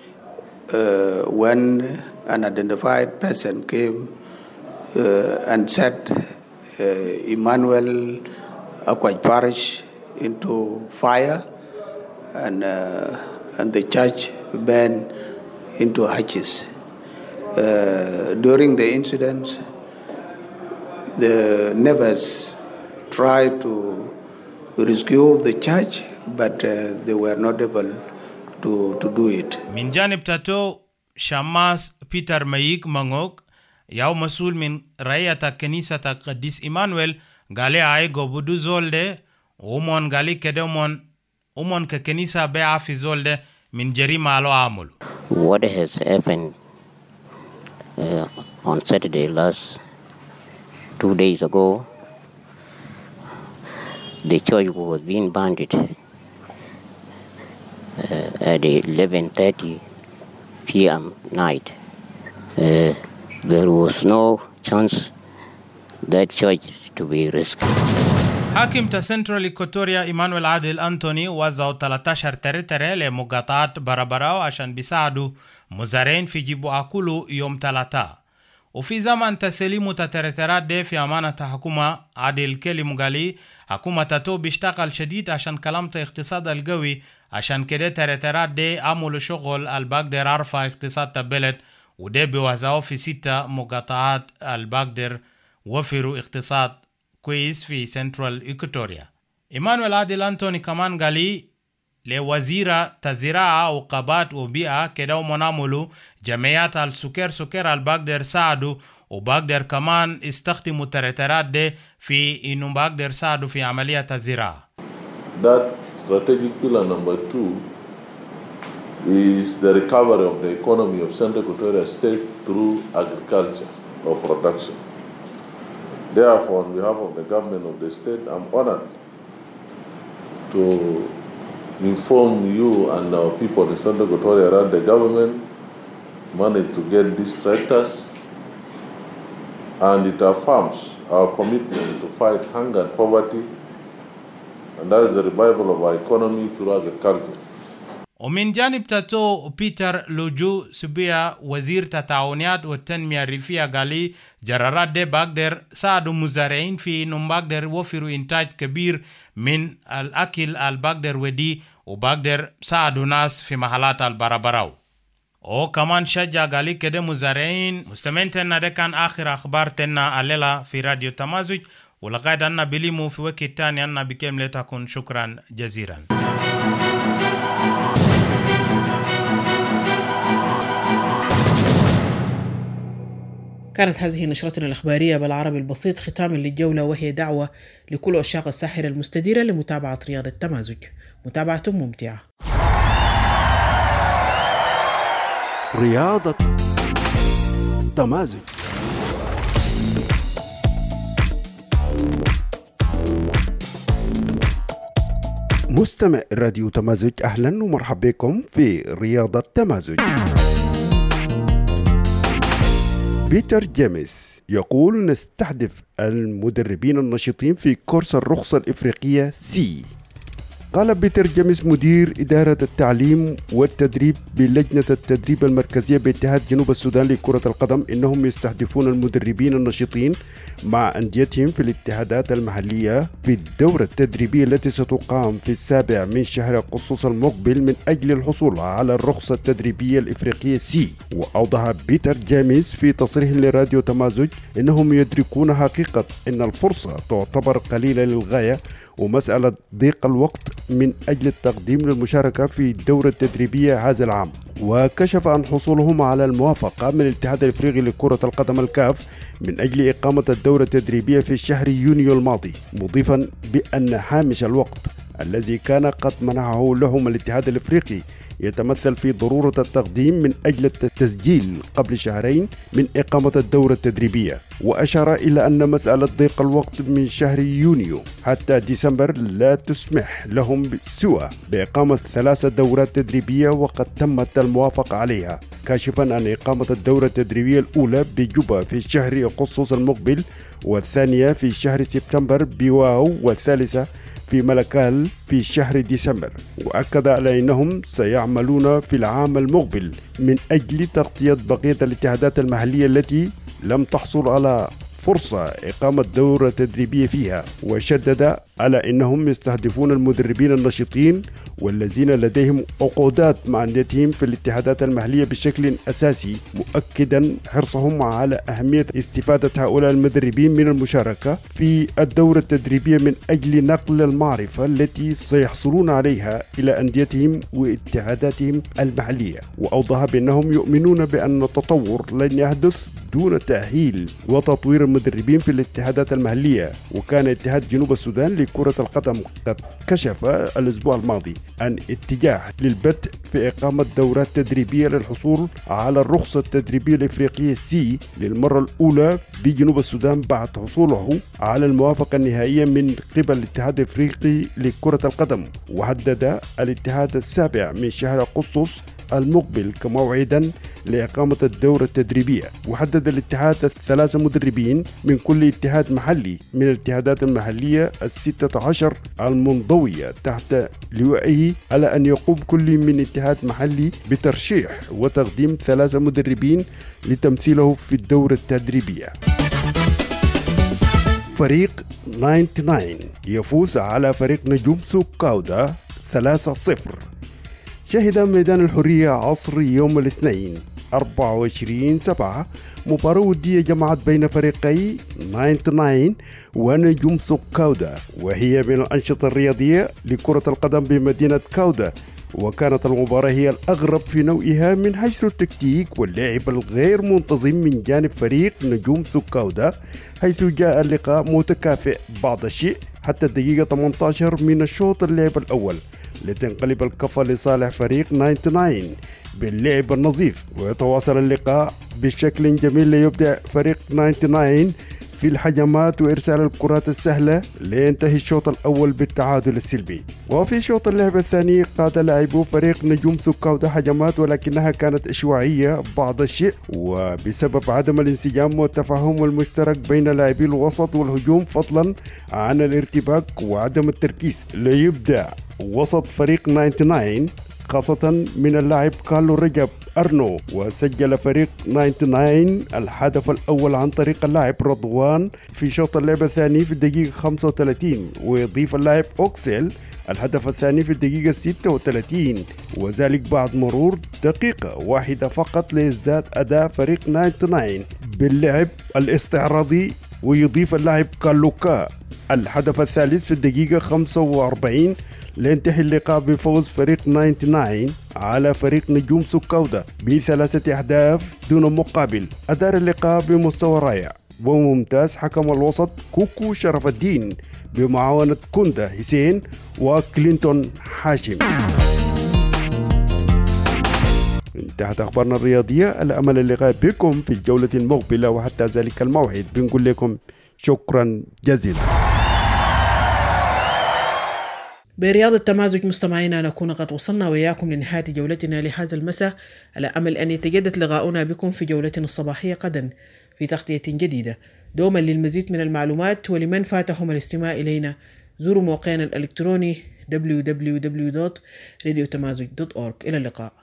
uh, when an identified person came uh, and said Uh, Emmanuel Akwaj Parish into fire and uh, and the church burned into ashes. Uh, during the incidents, the neighbors tried to rescue the church, but uh, they were not able to, to do it. من جانب تاتو شماس بيتر مايك مانغوك ياو مسؤول من رأية كنيسة قديس إيمانويل قالي عايقو بدو زولده ومون قالي كده ومون ومون ككنيسة بيع في زولده من جريمة على عمل. What has happened uh, on Saturday last two days ago, the church was being burned uh, at eleven thirty p.m. night. Uh, There was no chance that church to be rescued. حاكم تا سنترال إيكواتوريا إيمانويل عادل أنتوني وزعوا ثلاثة عشر تريتري لمقاطعات برابراو عشان بيساعدوا مزارعين في جيبوا أكلوا يوم ثلاثة. وفي زمن تسليم تريترات دي في أمانة حكومة عادل كيلي مغالي حكومة تاتو بيشتغل شديد عشان كلامة اقتصاد القوي عشان كده تريترات دي عملوا شغل الباقدر عرفة اقتصاد البلد ودي بيوزعوا في ستة مقاطعات الباقدر وفروا اقتصاد كويس في سنترال إيكواتوريا. إيمانويل عادل أنتوني كمان قالي لوزيرة تزراعة وقابات وبيئة كده ومناملو جمعيات السكر سكر الباقدر ساعدوا وباقدر كمان استخدموا تريترات دي في إنه باقدر ساعدوا في عملية الزراعة. That strategic pillar number two is the recovery of the economy of Central Equatoria State through agriculture or production. Therefore, on behalf of the government of the state, I'm honored to inform you and our people in Central Equatoria that the government managed to get these tractors, and it affirms our commitment to fight hunger and poverty, and that is the revival of our economy through agriculture. ومن جانب تاتو بيتر لوجو سبيا وزير التعاونيات والتنمية الريفية قالي جرارات دي باقدر ساعدوا مزارعين في انهم باقدر وفروا انتاج كبير من الاكل الباقدر ودي وباقدر ساعدوا ناس في محلات البرابراو. او كمان شجع قالي كده مزارعين. مستمعين تنا ده كان اخر اخبار تنا الليلة في راديو تمازج، ولغاية أننا بليمو في وقت تاني أننا بكم لتكون. شكرا جزيلا. كانت هذه نشرتنا الإخبارية بالعربي البسيط ختاما للجولة، وهي دعوة لكل عشاق الساحرة المستديرة لمتابعة رياضة تمازج. متابعة ممتعة. رياضة تمازج. مستمع راديو تمازج، أهلا ومرحبا بكم في رياضة تمازج. بيتر جيمس يقول نستهدف المدربين النشيطين في كورس الرخصة الإفريقية سي. قال بيتر جيمس مدير إدارة التعليم والتدريب بلجنة التدريب المركزية باتحاد جنوب السودان لكرة القدم إنهم يستهدفون المدربين النشيطين مع أنديتهم في الاتحادات المحلية في الدورة التدريبية التي ستقام في السابع من شهر أغسطس المقبل من أجل الحصول على الرخصة التدريبية الإفريقية سي. وأوضح بيتر جيمس في تصريح لراديو تمازج إنهم يدركون حقيقة أن الفرصة تعتبر قليلة للغاية ومسألة ضيق الوقت من أجل التقديم للمشاركة في الدورة التدريبية هذا العام. وكشف عن حصولهم على الموافقة من الاتحاد الافريقي لكرة القدم الكاف من أجل إقامة الدورة التدريبية في شهر يونيو الماضي، مضيفا بأن هامش الوقت الذي كان قد منحه لهم الاتحاد الافريقي يتمثل في ضرورة التقديم من أجل التسجيل قبل شهرين من إقامة الدورة التدريبية. وأشار إلى أن مسألة ضيق الوقت من شهر يونيو حتى ديسمبر لا تسمح لهم سوى بإقامة ثلاث دورات تدريبية وقد تمت الموافقة عليها، كاشفا عن إقامة الدورة التدريبية الأولى بجوبا في شهر أغسطس المقبل، والثانية في شهر سبتمبر بواو، والثالثة في ملكال في شهر ديسمبر. وأكد على أنهم سيعملون في العام المقبل من أجل تغطية بقية الاتحادات المحلية التي لم تحصل على فرصة إقامة دورة تدريبية فيها. وشدد على أنهم يستهدفون المدربين النشيطين والذين لديهم عقودات مع أنديتهم في الاتحادات المحلية بشكل أساسي، مؤكدا حرصهم على أهمية استفادة هؤلاء المدربين من المشاركة في الدورة التدريبية من أجل نقل المعرفة التي سيحصلون عليها إلى أنديتهم واتحاداتهم المحلية. وأوضح بأنهم يؤمنون بأن التطور لن يحدث دون تأهيل وتطوير المدربين في الاتحادات المحلية. وكان اتحاد جنوب السودان لكرة القدم قد كشف الأسبوع الماضي عن اتجاه للبدء في إقامة دورات تدريبية للحصول على الرخصة التدريبية الإفريقية سي للمرة الأولى بجنوب السودان بعد حصوله على الموافقة النهائية من قبل الاتحاد الإفريقي لكرة القدم. وحدد الاتحاد السابع من شهر أغسطس المقبل كموعدا لإقامة الدورة التدريبية. وحدد الاتحاد ثلاثة مدربين من كل اتحاد محلي من الاتحادات المحلية الستة عشر المنضوية تحت لوائه، على أن يقوم كل من اتحاد محلي بترشيح وتقديم ثلاثة مدربين لتمثيله في الدورة التدريبية. فريق تسعة وتسعين يفوز على فريق نجوم سوق كاودا ثلاثة صفر. شهد ميدان الحرية عصر يوم الاثنين أربعة وعشرين سبعة مباراة ودية جمعت بين فريقي تسعة وتسعين ونجوم سوق كاودا، وهي من الأنشطة الرياضية لكرة القدم بمدينة كاودا. وكانت المباراة هي الأغرب في نوعها من حيث التكتيك واللعب الغير منتظم من جانب فريق نجوم سوق كاودا، حيث جاء اللقاء متكافئ بعض الشيء حتى الدقيقة ثمانية عشر من الشوط اللعب الأول، لتنقلب الكفة لصالح فريق تسعة وتسعين باللعب النظيف. ويتواصل اللقاء بشكل جميل ليبدأ فريق تسعة وتسعين في الحجمات وإرسال الكرات السهلة لينتهي الشوط الأول بالتعادل السلبي. وفي شوط اللعب الثاني قاد لاعبو فريق نجوم سوق كاودا حجمات، ولكنها كانت إشواعية بعض الشيء، وبسبب عدم الانسجام والتفاهم المشترك بين لاعبي الوسط والهجوم فضلا عن الارتباك وعدم التركيز. ليبدأ وسط فريق تسعة وتسعين خاصة من اللاعب كارلو رجب أرنو، وسجل فريق تسعة وتسعين الهدف الأول عن طريق اللاعب رضوان في شوط اللعب الثاني في الدقيقة خمسة وثلاثين، ويضيف اللاعب أوكسيل الهدف الثاني في الدقيقة ستة وثلاثين، وذلك بعد مرور دقيقة واحدة فقط ليزداد أداء فريق تسعة وتسعين باللعب الاستعراضي. ويضيف اللاعب كارلوكا الهدف الثالث في الدقيقة خمسة وأربعين لينتهي اللقاء بفوز فريق تسعة وتسعين على فريق نجوم سوق كاودا بثلاثة أهداف دون مقابل. أدار اللقاء بمستوى رائع وممتاز حكم الوسط كوكو شرف الدين بمعاونة كوندا حسين وكلينتون حاشم. انتهت أخبارنا الرياضية. الأمل اللقاء بكم في الجولة المقبلة، وحتى ذلك الموعد بنقول لكم شكرا جزيلا. برياض التمازج مستمعينا نكون قد وصلنا وإياكم لنهاية جولتنا لهذا المساء، على أمل أن يتجدد لقاؤنا بكم في جولتنا الصباحية غدا في تغطية جديدة. دوما للمزيد من المعلومات ولمن فاتهم الاستماع إلينا زوروا موقعنا الإلكتروني دبليو دبليو دبليو دوت راديو تمازج دوت أورج. إلى اللقاء.